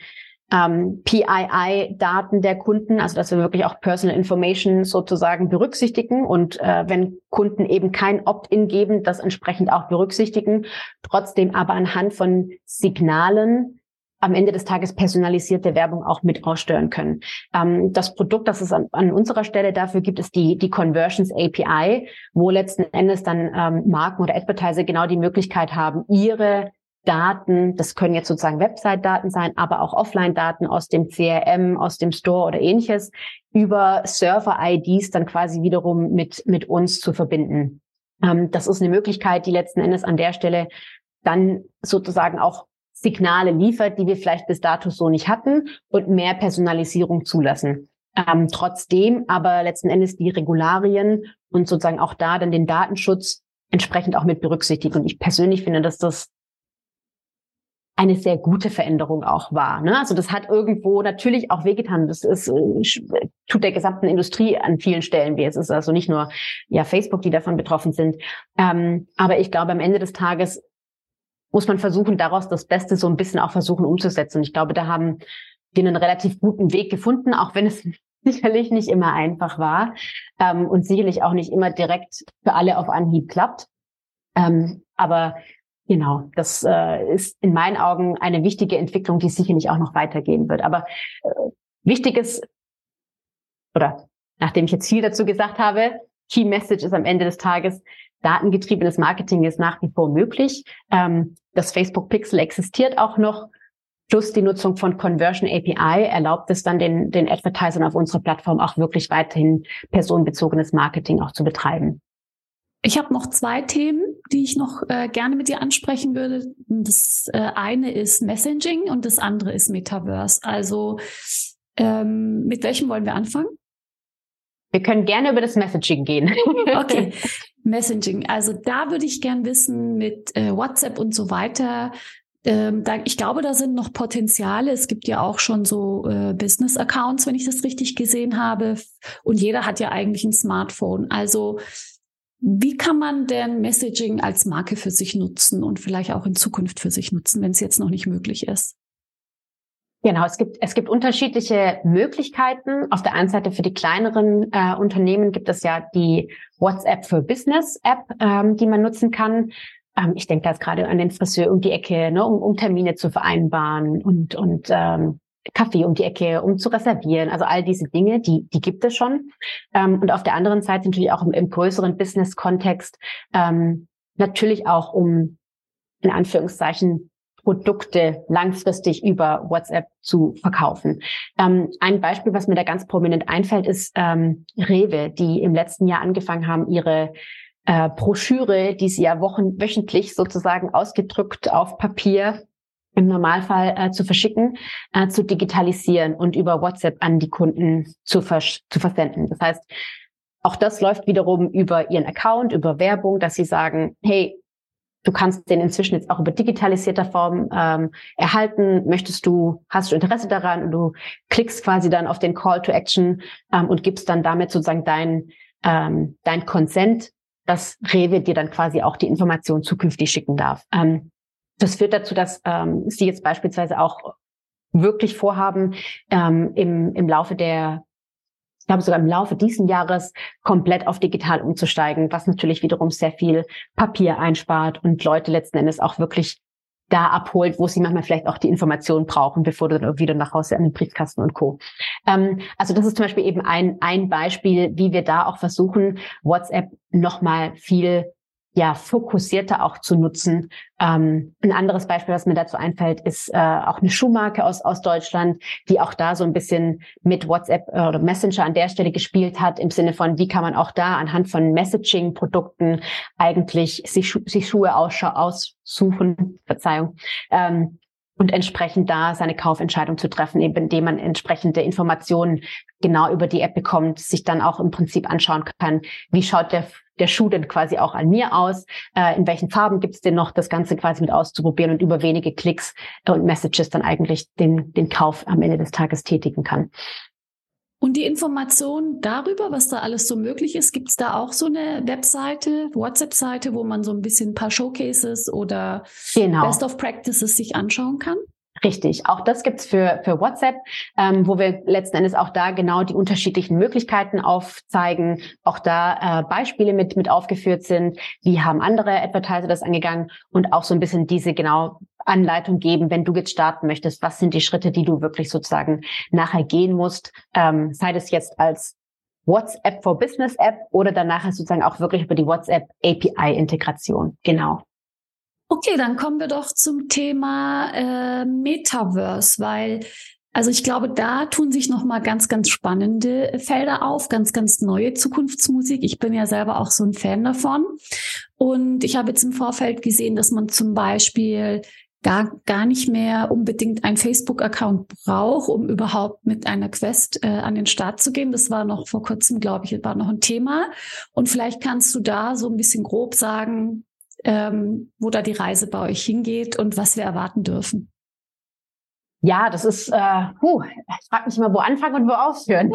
PII-Daten der Kunden, also dass wir wirklich auch Personal Information sozusagen berücksichtigen und wenn Kunden eben kein Opt-in geben, das entsprechend auch berücksichtigen, trotzdem aber anhand von Signalen am Ende des Tages personalisierte Werbung auch mit aussteuern können. Das Produkt, das es an unserer Stelle dafür gibt, ist die Conversions API, wo letzten Endes dann Marken oder Advertiser genau die Möglichkeit haben, ihre Daten, das können jetzt sozusagen Website-Daten sein, aber auch Offline-Daten aus dem CRM, aus dem Store oder ähnliches, über Server-IDs dann quasi wiederum mit uns zu verbinden. Das ist eine Möglichkeit, die letzten Endes an der Stelle dann sozusagen auch Signale liefert, die wir vielleicht bis dato so nicht hatten und mehr Personalisierung zulassen. Trotzdem aber letzten Endes die Regularien und sozusagen auch da dann den Datenschutz entsprechend auch mit berücksichtigt. Und ich persönlich finde, dass das eine sehr gute Veränderung auch war. Ne? Also das hat irgendwo natürlich auch wehgetan. Das tut der gesamten Industrie an vielen Stellen weh. Es ist also nicht nur Facebook, die davon betroffen sind. Aber ich glaube, am Ende des Tages muss man versuchen, daraus das Beste so ein bisschen auch versuchen umzusetzen. Und ich glaube, da haben wir einen relativ guten Weg gefunden, auch wenn es sicherlich nicht immer einfach war und sicherlich auch nicht immer direkt für alle auf Anhieb klappt. Aber genau, das ist in meinen Augen eine wichtige Entwicklung, die sicherlich auch noch weitergehen wird. Aber wichtiges, oder nachdem ich jetzt viel dazu gesagt habe, Key Message ist am Ende des Tages, datengetriebenes Marketing ist nach wie vor möglich. Das Facebook Pixel existiert auch noch. Plus die Nutzung von Conversion API erlaubt es dann den Advertisern auf unserer Plattform auch wirklich weiterhin personenbezogenes Marketing auch zu betreiben. Ich habe noch 2 Themen, die ich noch gerne mit dir ansprechen würde. Das eine ist Messaging und das andere ist Metaverse. Also mit welchem wollen wir anfangen? Wir können gerne über das Messaging gehen. Okay, Messaging. Also da würde ich gern wissen mit WhatsApp und so weiter. Ich glaube, da sind noch Potenziale. Es gibt ja auch schon so Business-Accounts, wenn ich das richtig gesehen habe. Und jeder hat ja eigentlich ein Smartphone. Also wie kann man denn Messaging als Marke für sich nutzen und vielleicht auch in Zukunft für sich nutzen, wenn es jetzt noch nicht möglich ist? Genau, es gibt unterschiedliche Möglichkeiten. Auf der einen Seite für die kleineren Unternehmen gibt es ja die WhatsApp für Business App, die man nutzen kann. Ich denke da jetzt gerade an den Friseur um die Ecke, ne, um Termine zu vereinbaren und Kaffee um die Ecke, um zu reservieren. Also all diese Dinge, die gibt es schon. Und auf der anderen Seite natürlich auch im größeren Business-Kontext natürlich auch um, in Anführungszeichen, Produkte langfristig über WhatsApp zu verkaufen. Ein Beispiel, was mir da ganz prominent einfällt, ist Rewe, die im letzten Jahr angefangen haben, ihre Broschüre, die sie ja wöchentlich sozusagen ausgedruckt auf Papier im Normalfall zu verschicken, zu digitalisieren und über WhatsApp an die Kunden zu versenden. Das heißt, auch das läuft wiederum über ihren Account, über Werbung, dass sie sagen, hey, du kannst den inzwischen jetzt auch über digitalisierter Form erhalten. Hast du Interesse daran? Und du klickst quasi dann auf den Call to Action und gibst dann damit sozusagen dein Consent, dass Rewe dir dann quasi auch die Information zukünftig schicken darf. Das führt dazu, dass sie jetzt beispielsweise auch wirklich vorhaben, im Laufe diesen Jahres komplett auf digital umzusteigen, was natürlich wiederum sehr viel Papier einspart und Leute letzten Endes auch wirklich da abholt, wo sie manchmal vielleicht auch die Informationen brauchen, bevor du dann wieder nach Hause an den Briefkasten und Co. Also das ist zum Beispiel eben ein Beispiel, wie wir da auch versuchen, WhatsApp nochmal viel fokussierter auch zu nutzen. Ein anderes Beispiel, was mir dazu einfällt, ist auch eine Schuhmarke aus Deutschland, die auch da so ein bisschen mit WhatsApp oder Messenger an der Stelle gespielt hat, im Sinne von, wie kann man auch da anhand von Messaging-Produkten eigentlich sich Schuhe aussuchen, und entsprechend da seine Kaufentscheidung zu treffen, eben indem man entsprechende Informationen genau über die App bekommt, sich dann auch im Prinzip anschauen kann, wie schaut der Schuh denn quasi auch an mir aus, in welchen Farben gibt's denn noch, das Ganze quasi mit auszuprobieren und über wenige Klicks und Messages dann eigentlich den Kauf am Ende des Tages tätigen kann. Und die Information darüber, was da alles so möglich ist, gibt's da auch so eine Webseite, WhatsApp-Seite, wo man so ein bisschen ein paar Showcases oder Best of Practices sich anschauen kann? Richtig, auch das gibt's für WhatsApp, wo wir letzten Endes auch da genau die unterschiedlichen Möglichkeiten aufzeigen, auch da Beispiele mit aufgeführt sind, wie haben andere Advertiser das angegangen und auch so ein bisschen diese genau Anleitung geben, wenn du jetzt starten möchtest, was sind die Schritte, die du wirklich sozusagen nachher gehen musst, sei das jetzt als WhatsApp for Business App oder dann nachher sozusagen auch wirklich über die WhatsApp API-Integration, genau. Okay, dann kommen wir doch zum Thema Metaverse, weil also ich glaube, da tun sich nochmal ganz, ganz spannende Felder auf, ganz, ganz neue Zukunftsmusik. Ich bin ja selber auch so ein Fan davon. Und ich habe jetzt im Vorfeld gesehen, dass man zum Beispiel gar nicht mehr unbedingt einen Facebook-Account braucht, um überhaupt mit einer Quest an den Start zu gehen. Das war noch vor kurzem, glaube ich, war noch ein Thema. Und vielleicht kannst du da so ein bisschen grob sagen, wo da die Reise bei euch hingeht und was wir erwarten dürfen. Ja, das ist, ich frage mich immer, wo anfangen und wo aufhören.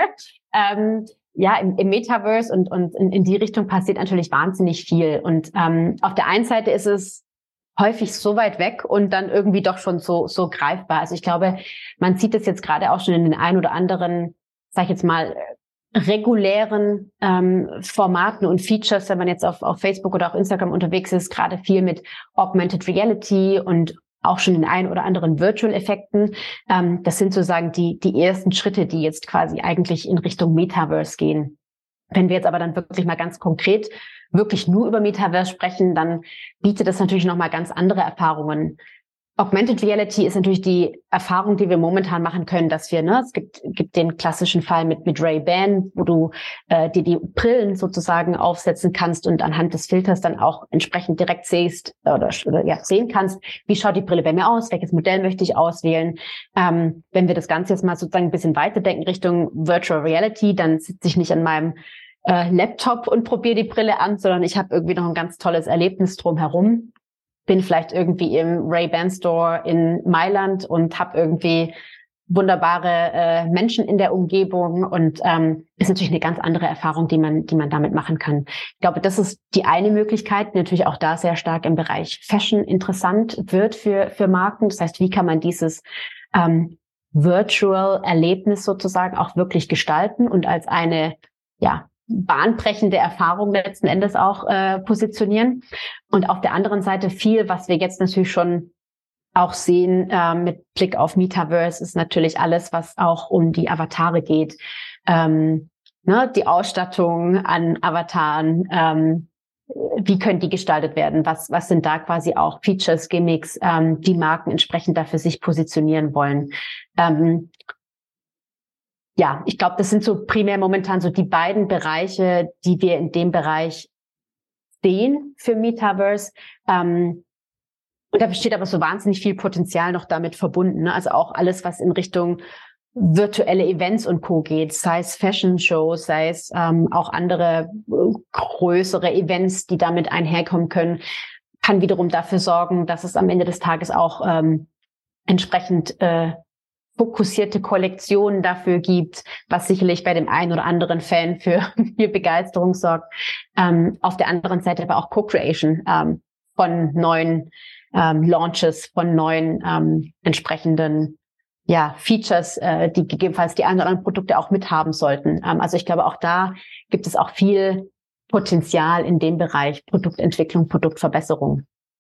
Im Metaverse und in die Richtung passiert natürlich wahnsinnig viel. Und auf der einen Seite ist es häufig so weit weg und dann irgendwie doch schon so greifbar. Also ich glaube, man sieht es jetzt gerade auch schon in den ein oder anderen, sag ich jetzt mal, regulären Formaten und Features, wenn man jetzt auf Facebook oder auch Instagram unterwegs ist, gerade viel mit Augmented Reality und auch schon den ein oder anderen Virtual-Effekten. Das sind sozusagen die ersten Schritte, die jetzt quasi eigentlich in Richtung Metaverse gehen. Wenn wir jetzt aber dann wirklich mal ganz konkret wirklich nur über Metaverse sprechen, dann bietet es natürlich nochmal ganz andere Erfahrungen. Augmented Reality ist natürlich die Erfahrung, die wir momentan machen können, dass wir, es gibt den klassischen Fall mit Ray-Ban, wo du dir die Brillen sozusagen aufsetzen kannst und anhand des Filters dann auch entsprechend direkt sehen kannst, wie schaut die Brille bei mir aus, welches Modell möchte ich auswählen. Wenn wir das Ganze jetzt mal sozusagen ein bisschen weiterdenken Richtung Virtual Reality, dann sitze ich nicht an meinem Laptop und probiere die Brille an, sondern ich habe irgendwie noch ein ganz tolles Erlebnis drumherum. Bin vielleicht irgendwie im Ray-Ban Store in Mailand und habe irgendwie wunderbare Menschen in der Umgebung und ist natürlich eine ganz andere Erfahrung, die man damit machen kann. Ich glaube, das ist die eine Möglichkeit, die natürlich auch da sehr stark im Bereich Fashion interessant wird für Marken. Das heißt, wie kann man dieses Virtual-Erlebnis sozusagen auch wirklich gestalten und als eine, bahnbrechende Erfahrung letzten Endes auch positionieren. Und auf der anderen Seite viel, was wir jetzt natürlich schon auch sehen mit Blick auf Metaverse, ist natürlich alles, was auch um die Avatare geht. Die Ausstattung an Avataren, wie können die gestaltet werden? Was sind da quasi auch Features, Gimmicks, die Marken entsprechend dafür sich positionieren wollen? Ich glaube, das sind so primär momentan so die beiden Bereiche, die wir in dem Bereich sehen für Metaverse. Und da besteht aber so wahnsinnig viel Potenzial noch damit verbunden. Ne? Also auch alles, was in Richtung virtuelle Events und Co. geht, sei es Fashion-Shows, sei es auch andere größere Events, die damit einherkommen können, kann wiederum dafür sorgen, dass es am Ende des Tages auch entsprechend fokussierte Kollektionen dafür gibt, was sicherlich bei dem einen oder anderen Fan für viel Begeisterung sorgt. Auf der anderen Seite aber auch Co-Creation von neuen Launches, von neuen entsprechenden Features, die gegebenenfalls die ein oder anderen Produkte auch mithaben sollten. Also ich glaube, auch da gibt es auch viel Potenzial in dem Bereich Produktentwicklung, Produktverbesserung.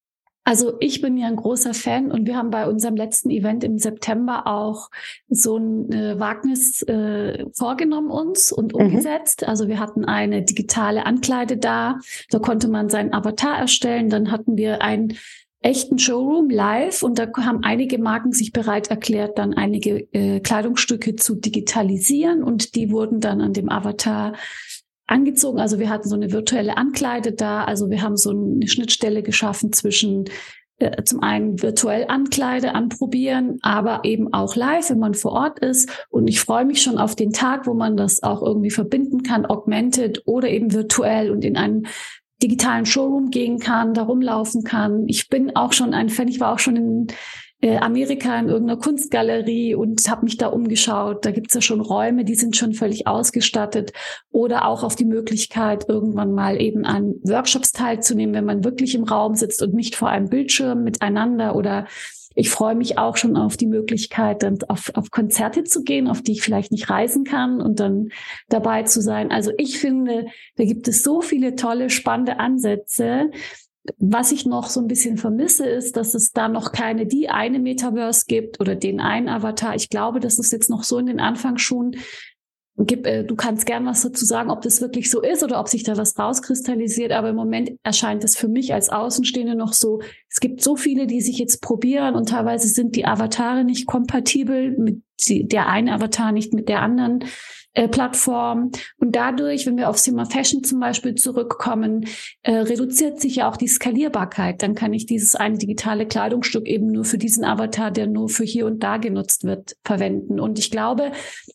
Also ich bin ja ein großer Fan und wir haben bei unserem letzten Event im September auch so ein Wagnis vorgenommen uns und umgesetzt. Also wir hatten eine digitale Ankleide da konnte man seinen Avatar erstellen. Dann hatten wir einen echten Showroom live und da haben einige Marken sich bereit erklärt, dann einige Kleidungsstücke zu digitalisieren und die wurden dann an dem Avatar angezogen. Also wir hatten so eine virtuelle Ankleide da. Also wir haben so eine Schnittstelle geschaffen zwischen zum einen virtuell Ankleide anprobieren, aber eben auch live, wenn man vor Ort ist. Und ich freue mich schon auf den Tag, wo man das auch irgendwie verbinden kann, augmented oder eben virtuell und in einen digitalen Showroom gehen kann, da rumlaufen kann. Ich bin auch schon ein Fan. Ich war auch schon in Amerika in irgendeiner Kunstgalerie und habe mich da umgeschaut. Da gibt's ja schon Räume, die sind schon völlig ausgestattet. Oder auch auf die Möglichkeit, irgendwann mal eben an Workshops teilzunehmen, wenn man wirklich im Raum sitzt und nicht vor einem Bildschirm miteinander. Oder ich freue mich auch schon auf die Möglichkeit, dann auf Konzerte zu gehen, auf die ich vielleicht nicht reisen kann und dann dabei zu sein. Also ich finde, da gibt es so viele tolle, spannende Ansätze. Was ich noch so ein bisschen vermisse, ist, dass es da noch die eine Metaverse gibt oder den einen Avatar. Ich glaube, dass es jetzt noch so in den Anfangsschuhen gibt. Du kannst gern was dazu sagen, ob das wirklich so ist oder ob sich da was rauskristallisiert. Aber im Moment erscheint es für mich als Außenstehende noch so, es gibt so viele, die sich jetzt probieren und teilweise sind die Avatare nicht kompatibel mit der einen Avatar nicht mit der anderen Plattform. Und dadurch, wenn wir aufs Thema Fashion zum Beispiel zurückkommen, reduziert sich ja auch die Skalierbarkeit. Dann kann ich dieses eine digitale Kleidungsstück eben nur für diesen Avatar, der nur für hier und da genutzt wird, verwenden. Und ich glaube,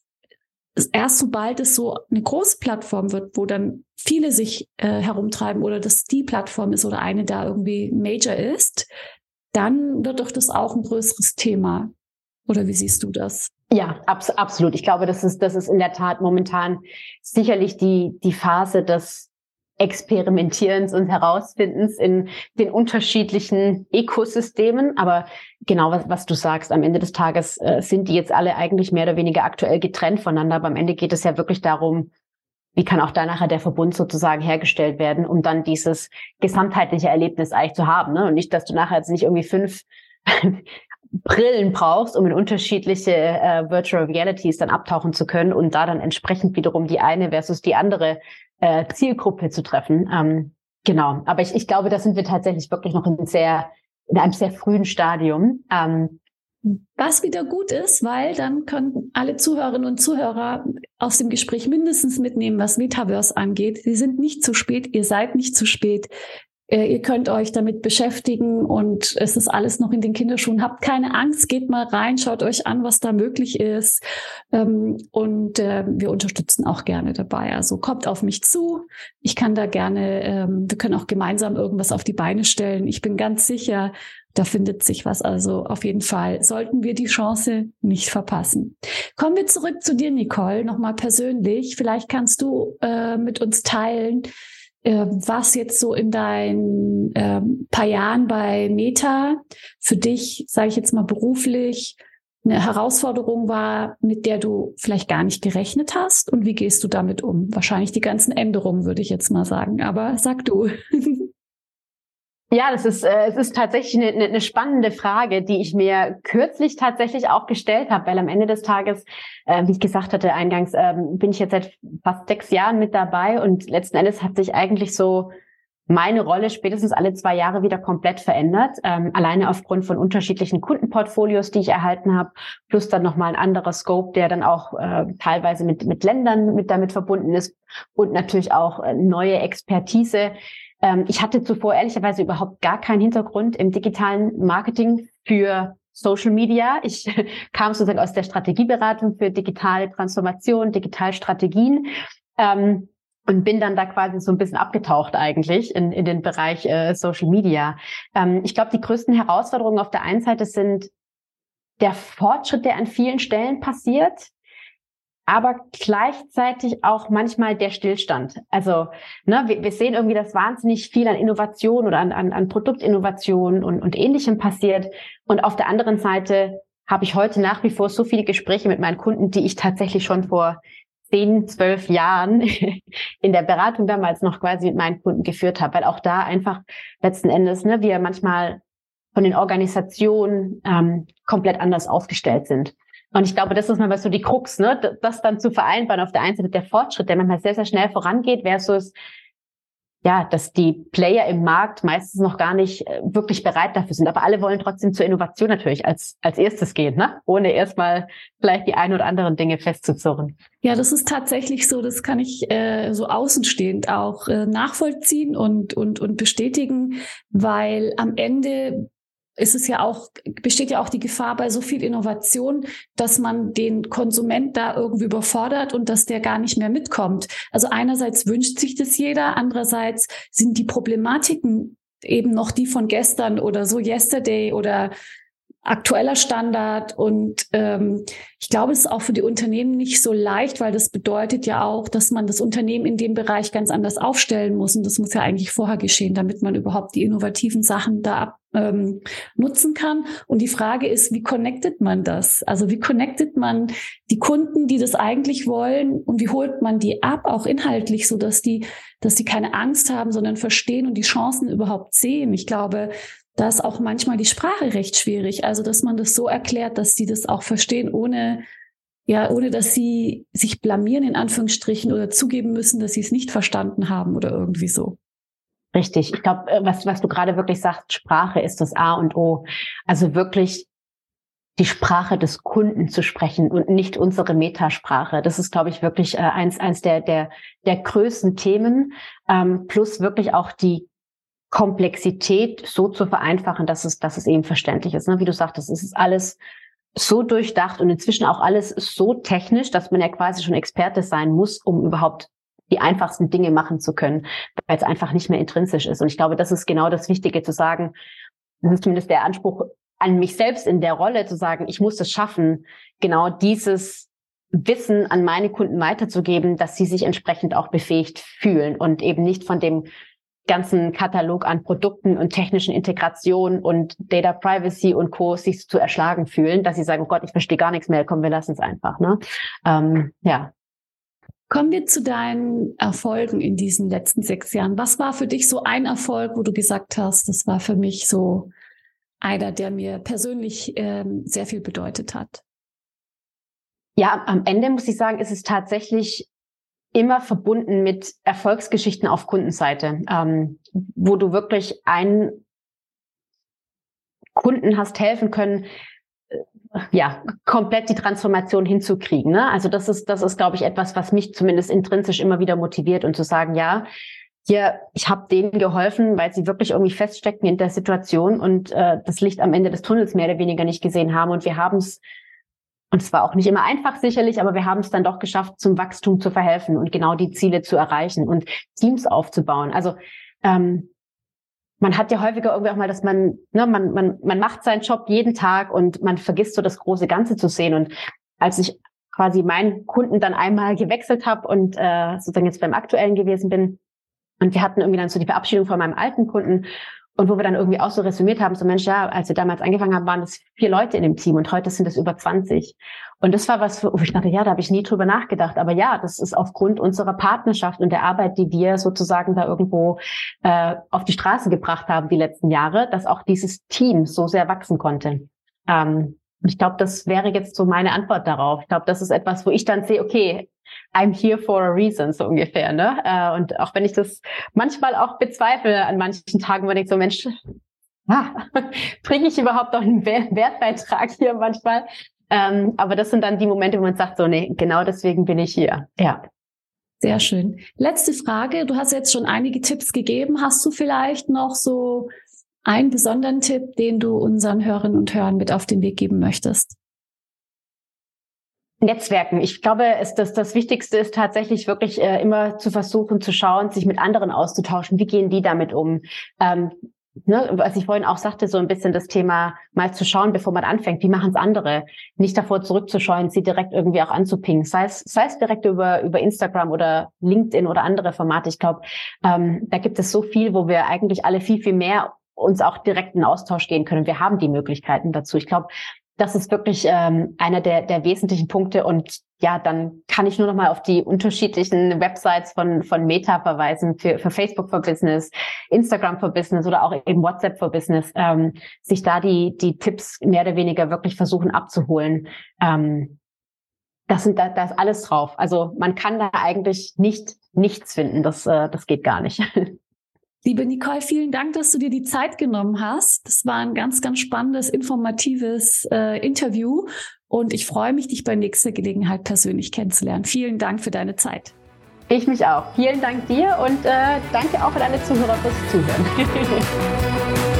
erst sobald es so eine große Plattform wird, wo dann viele sich herumtreiben oder dass die Plattform ist oder eine da irgendwie Major ist, dann wird doch das auch ein größeres Thema. Oder wie siehst du das? Ja, absolut. Ich glaube, das ist in der Tat momentan sicherlich die Phase des Experimentierens und Herausfindens in den unterschiedlichen Ökosystemen. Aber genau, was du sagst, am Ende des Tages sind die jetzt alle eigentlich mehr oder weniger aktuell getrennt voneinander. Aber am Ende geht es ja wirklich darum, wie kann auch da nachher der Verbund sozusagen hergestellt werden, um dann dieses gesamtheitliche Erlebnis eigentlich zu haben, ne? Und nicht, dass du nachher jetzt nicht irgendwie 5 Brillen brauchst, um in unterschiedliche Virtual Realities dann abtauchen zu können und da dann entsprechend wiederum die eine versus die andere Zielgruppe zu treffen. Genau, aber ich glaube, da sind wir tatsächlich wirklich noch in einem sehr frühen Stadium. Was wieder gut ist, weil dann können alle Zuhörerinnen und Zuhörer aus dem Gespräch mindestens mitnehmen, was Metaverse angeht. Sie sind nicht zu spät, ihr seid nicht zu spät. Ihr könnt euch damit beschäftigen und es ist alles noch in den Kinderschuhen. Habt keine Angst, geht mal rein, schaut euch an, was da möglich ist. Und wir unterstützen auch gerne dabei. Also kommt auf mich zu. Ich kann da gerne, wir können auch gemeinsam irgendwas auf die Beine stellen. Ich bin ganz sicher, da findet sich was. Also auf jeden Fall sollten wir die Chance nicht verpassen. Kommen wir zurück zu dir, Nicole, nochmal persönlich. Vielleicht kannst du mit uns teilen, was jetzt so in deinen paar Jahren bei Meta für dich, sage ich jetzt mal beruflich, eine Herausforderung war, mit der du vielleicht gar nicht gerechnet hast und wie gehst du damit um? Wahrscheinlich die ganzen Änderungen, würde ich jetzt mal sagen, aber sag du. Ja, es ist tatsächlich eine spannende Frage, die ich mir kürzlich tatsächlich auch gestellt habe, weil am Ende des Tages, wie ich gesagt hatte eingangs, bin ich jetzt seit fast 6 Jahren mit dabei und letzten Endes hat sich eigentlich so meine Rolle spätestens alle 2 Jahre wieder komplett verändert, alleine aufgrund von unterschiedlichen Kundenportfolios, die ich erhalten habe, plus dann nochmal ein anderer Scope, der dann auch teilweise mit Ländern damit verbunden ist und natürlich auch neue Expertise. Ich hatte zuvor ehrlicherweise überhaupt gar keinen Hintergrund im digitalen Marketing für Social Media. Ich kam sozusagen aus der Strategieberatung für digitale Transformation, Digitalstrategien und bin dann da quasi so ein bisschen abgetaucht eigentlich in den Bereich Social Media. Ich glaube, die größten Herausforderungen auf der einen Seite sind der Fortschritt, der an vielen Stellen passiert, aber gleichzeitig auch manchmal der Stillstand. Also wir sehen irgendwie, dass wahnsinnig viel an Innovation oder an Produktinnovation und Ähnlichem passiert. Und auf der anderen Seite habe ich heute nach wie vor so viele Gespräche mit meinen Kunden, die ich tatsächlich schon vor 10, 12 Jahren in der Beratung damals noch quasi mit meinen Kunden geführt habe. Weil auch da einfach letzten Endes wir manchmal von den Organisationen komplett anders aufgestellt sind. Und ich glaube, das ist manchmal so die Krux, ne? Das dann zu vereinbaren, auf der einen Seite der Fortschritt, der manchmal sehr, sehr schnell vorangeht, versus ja, dass die Player im Markt meistens noch gar nicht wirklich bereit dafür sind. Aber alle wollen trotzdem zur Innovation natürlich als erstes gehen, ne? Ohne erstmal vielleicht die ein oder anderen Dinge festzuzurren. Ja, das ist tatsächlich so. Das kann ich so außenstehend auch nachvollziehen und bestätigen, weil am Ende besteht ja auch die Gefahr bei so viel Innovation, dass man den Konsument da irgendwie überfordert und dass der gar nicht mehr mitkommt. Also einerseits wünscht sich das jeder, andererseits sind die Problematiken eben noch die von gestern oder so yesterday oder aktueller Standard. Und ich glaube, es ist auch für die Unternehmen nicht so leicht, weil das bedeutet ja auch, dass man das Unternehmen in dem Bereich ganz anders aufstellen muss. Und das muss ja eigentlich vorher geschehen, damit man überhaupt die innovativen Sachen da nutzen kann. Und die Frage ist, wie connectet man das? Also wie connectet man die Kunden, die das eigentlich wollen, und wie holt man die ab, auch inhaltlich, so dass die keine Angst haben, sondern verstehen und die Chancen überhaupt sehen. Ich glaube, da ist auch manchmal die Sprache recht schwierig. Also, dass man das so erklärt, dass sie das auch verstehen, ohne dass sie sich blamieren, in Anführungsstrichen, oder zugeben müssen, dass sie es nicht verstanden haben oder irgendwie so. Richtig. Ich glaube, was du gerade wirklich sagst, Sprache ist das A und O. Also wirklich die Sprache des Kunden zu sprechen und nicht unsere Metasprache. Das ist, glaube ich, wirklich eins der größten Themen. Plus wirklich auch die Komplexität so zu vereinfachen, dass es eben verständlich ist. Ne? Wie du sagtest, es ist alles so durchdacht und inzwischen auch alles so technisch, dass man ja quasi schon Experte sein muss, um überhaupt die einfachsten Dinge machen zu können, weil es einfach nicht mehr intrinsisch ist. Und ich glaube, das ist genau das Wichtige, zu sagen, das ist zumindest der Anspruch an mich selbst in der Rolle, zu sagen, ich muss es schaffen, genau dieses Wissen an meine Kunden weiterzugeben, dass sie sich entsprechend auch befähigt fühlen und eben nicht von dem ganzen Katalog an Produkten und technischen Integrationen und Data Privacy und Co. sich zu erschlagen fühlen, dass sie sagen, oh Gott, ich verstehe gar nichts mehr, komm, wir lassen es einfach. Ne? Ja. Kommen wir zu deinen Erfolgen in diesen letzten 6 Jahren. Was war für dich so ein Erfolg, wo du gesagt hast, das war für mich so einer, der mir persönlich sehr viel bedeutet hat? Ja, am Ende muss ich sagen, ist es tatsächlich immer verbunden mit Erfolgsgeschichten auf Kundenseite, wo du wirklich einen Kunden hast helfen können, komplett die Transformation hinzukriegen. Ne? Also das ist, glaube ich, etwas, was mich zumindest intrinsisch immer wieder motiviert, und zu sagen, ja, hier, ich habe denen geholfen, weil sie wirklich irgendwie feststeckten in der Situation und das Licht am Ende des Tunnels mehr oder weniger nicht gesehen haben, und wir haben es, und es war auch nicht immer einfach sicherlich, aber wir haben es dann doch geschafft, zum Wachstum zu verhelfen und genau die Ziele zu erreichen und Teams aufzubauen. Also man hat ja häufiger irgendwie auch mal, dass man macht seinen Job jeden Tag und man vergisst so das große Ganze zu sehen. Und als ich quasi meinen Kunden dann einmal gewechselt habe und sozusagen jetzt beim aktuellen gewesen bin, und wir hatten irgendwie dann so die Verabschiedung von meinem alten Kunden, und wo wir dann irgendwie auch so resümiert haben, so Mensch, ja, als wir damals angefangen haben, waren es 4 Leute in dem Team und heute sind es über 20. Und das war was, wo ich dachte, ja, da habe ich nie drüber nachgedacht. Aber ja, das ist aufgrund unserer Partnerschaft und der Arbeit, die wir sozusagen da irgendwo auf die Straße gebracht haben die letzten Jahre, dass auch dieses Team so sehr wachsen konnte. Und ich glaube, das wäre jetzt so meine Antwort darauf. Ich glaube, das ist etwas, wo ich dann sehe, okay, I'm here for a reason, so ungefähr, ne? Und auch wenn ich das manchmal auch bezweifle an manchen Tagen, wenn ich so, Mensch, bringe ich überhaupt noch einen Wertbeitrag hier manchmal? Aber das sind dann die Momente, wo man sagt, so, nee, genau deswegen bin ich hier. Ja. Sehr schön. Letzte Frage. Du hast jetzt schon einige Tipps gegeben. Hast du vielleicht noch so einen besonderen Tipp, den du unseren Hörerinnen und Hörern mit auf den Weg geben möchtest? Netzwerken. Ich glaube, das Wichtigste ist tatsächlich wirklich immer zu versuchen, zu schauen, sich mit anderen auszutauschen. Wie gehen die damit um? Was ich vorhin auch sagte, so ein bisschen das Thema mal zu schauen, bevor man anfängt, wie machen es andere? Nicht davor zurückzuschauen, sie direkt irgendwie auch anzupingen. Sei es direkt über Instagram oder LinkedIn oder andere Formate. Ich glaube, da gibt es so viel, wo wir eigentlich alle viel, viel mehr uns auch direkt in Austausch gehen können. Wir haben die Möglichkeiten dazu. Ich glaube, das ist wirklich einer der wesentlichen Punkte. Und dann kann ich nur noch mal auf die unterschiedlichen Websites von Meta verweisen, für Facebook for Business, Instagram for Business oder auch eben WhatsApp for Business, sich da die Tipps mehr oder weniger wirklich versuchen abzuholen. Da ist alles drauf. Also man kann da eigentlich nichts finden. Das geht gar nicht. Liebe Nicole, vielen Dank, dass du dir die Zeit genommen hast. Das war ein ganz, ganz spannendes, informatives Interview und ich freue mich, dich bei nächster Gelegenheit persönlich kennenzulernen. Vielen Dank für deine Zeit. Ich mich auch. Vielen Dank dir und danke auch an alle Zuhörer fürs Zuhören.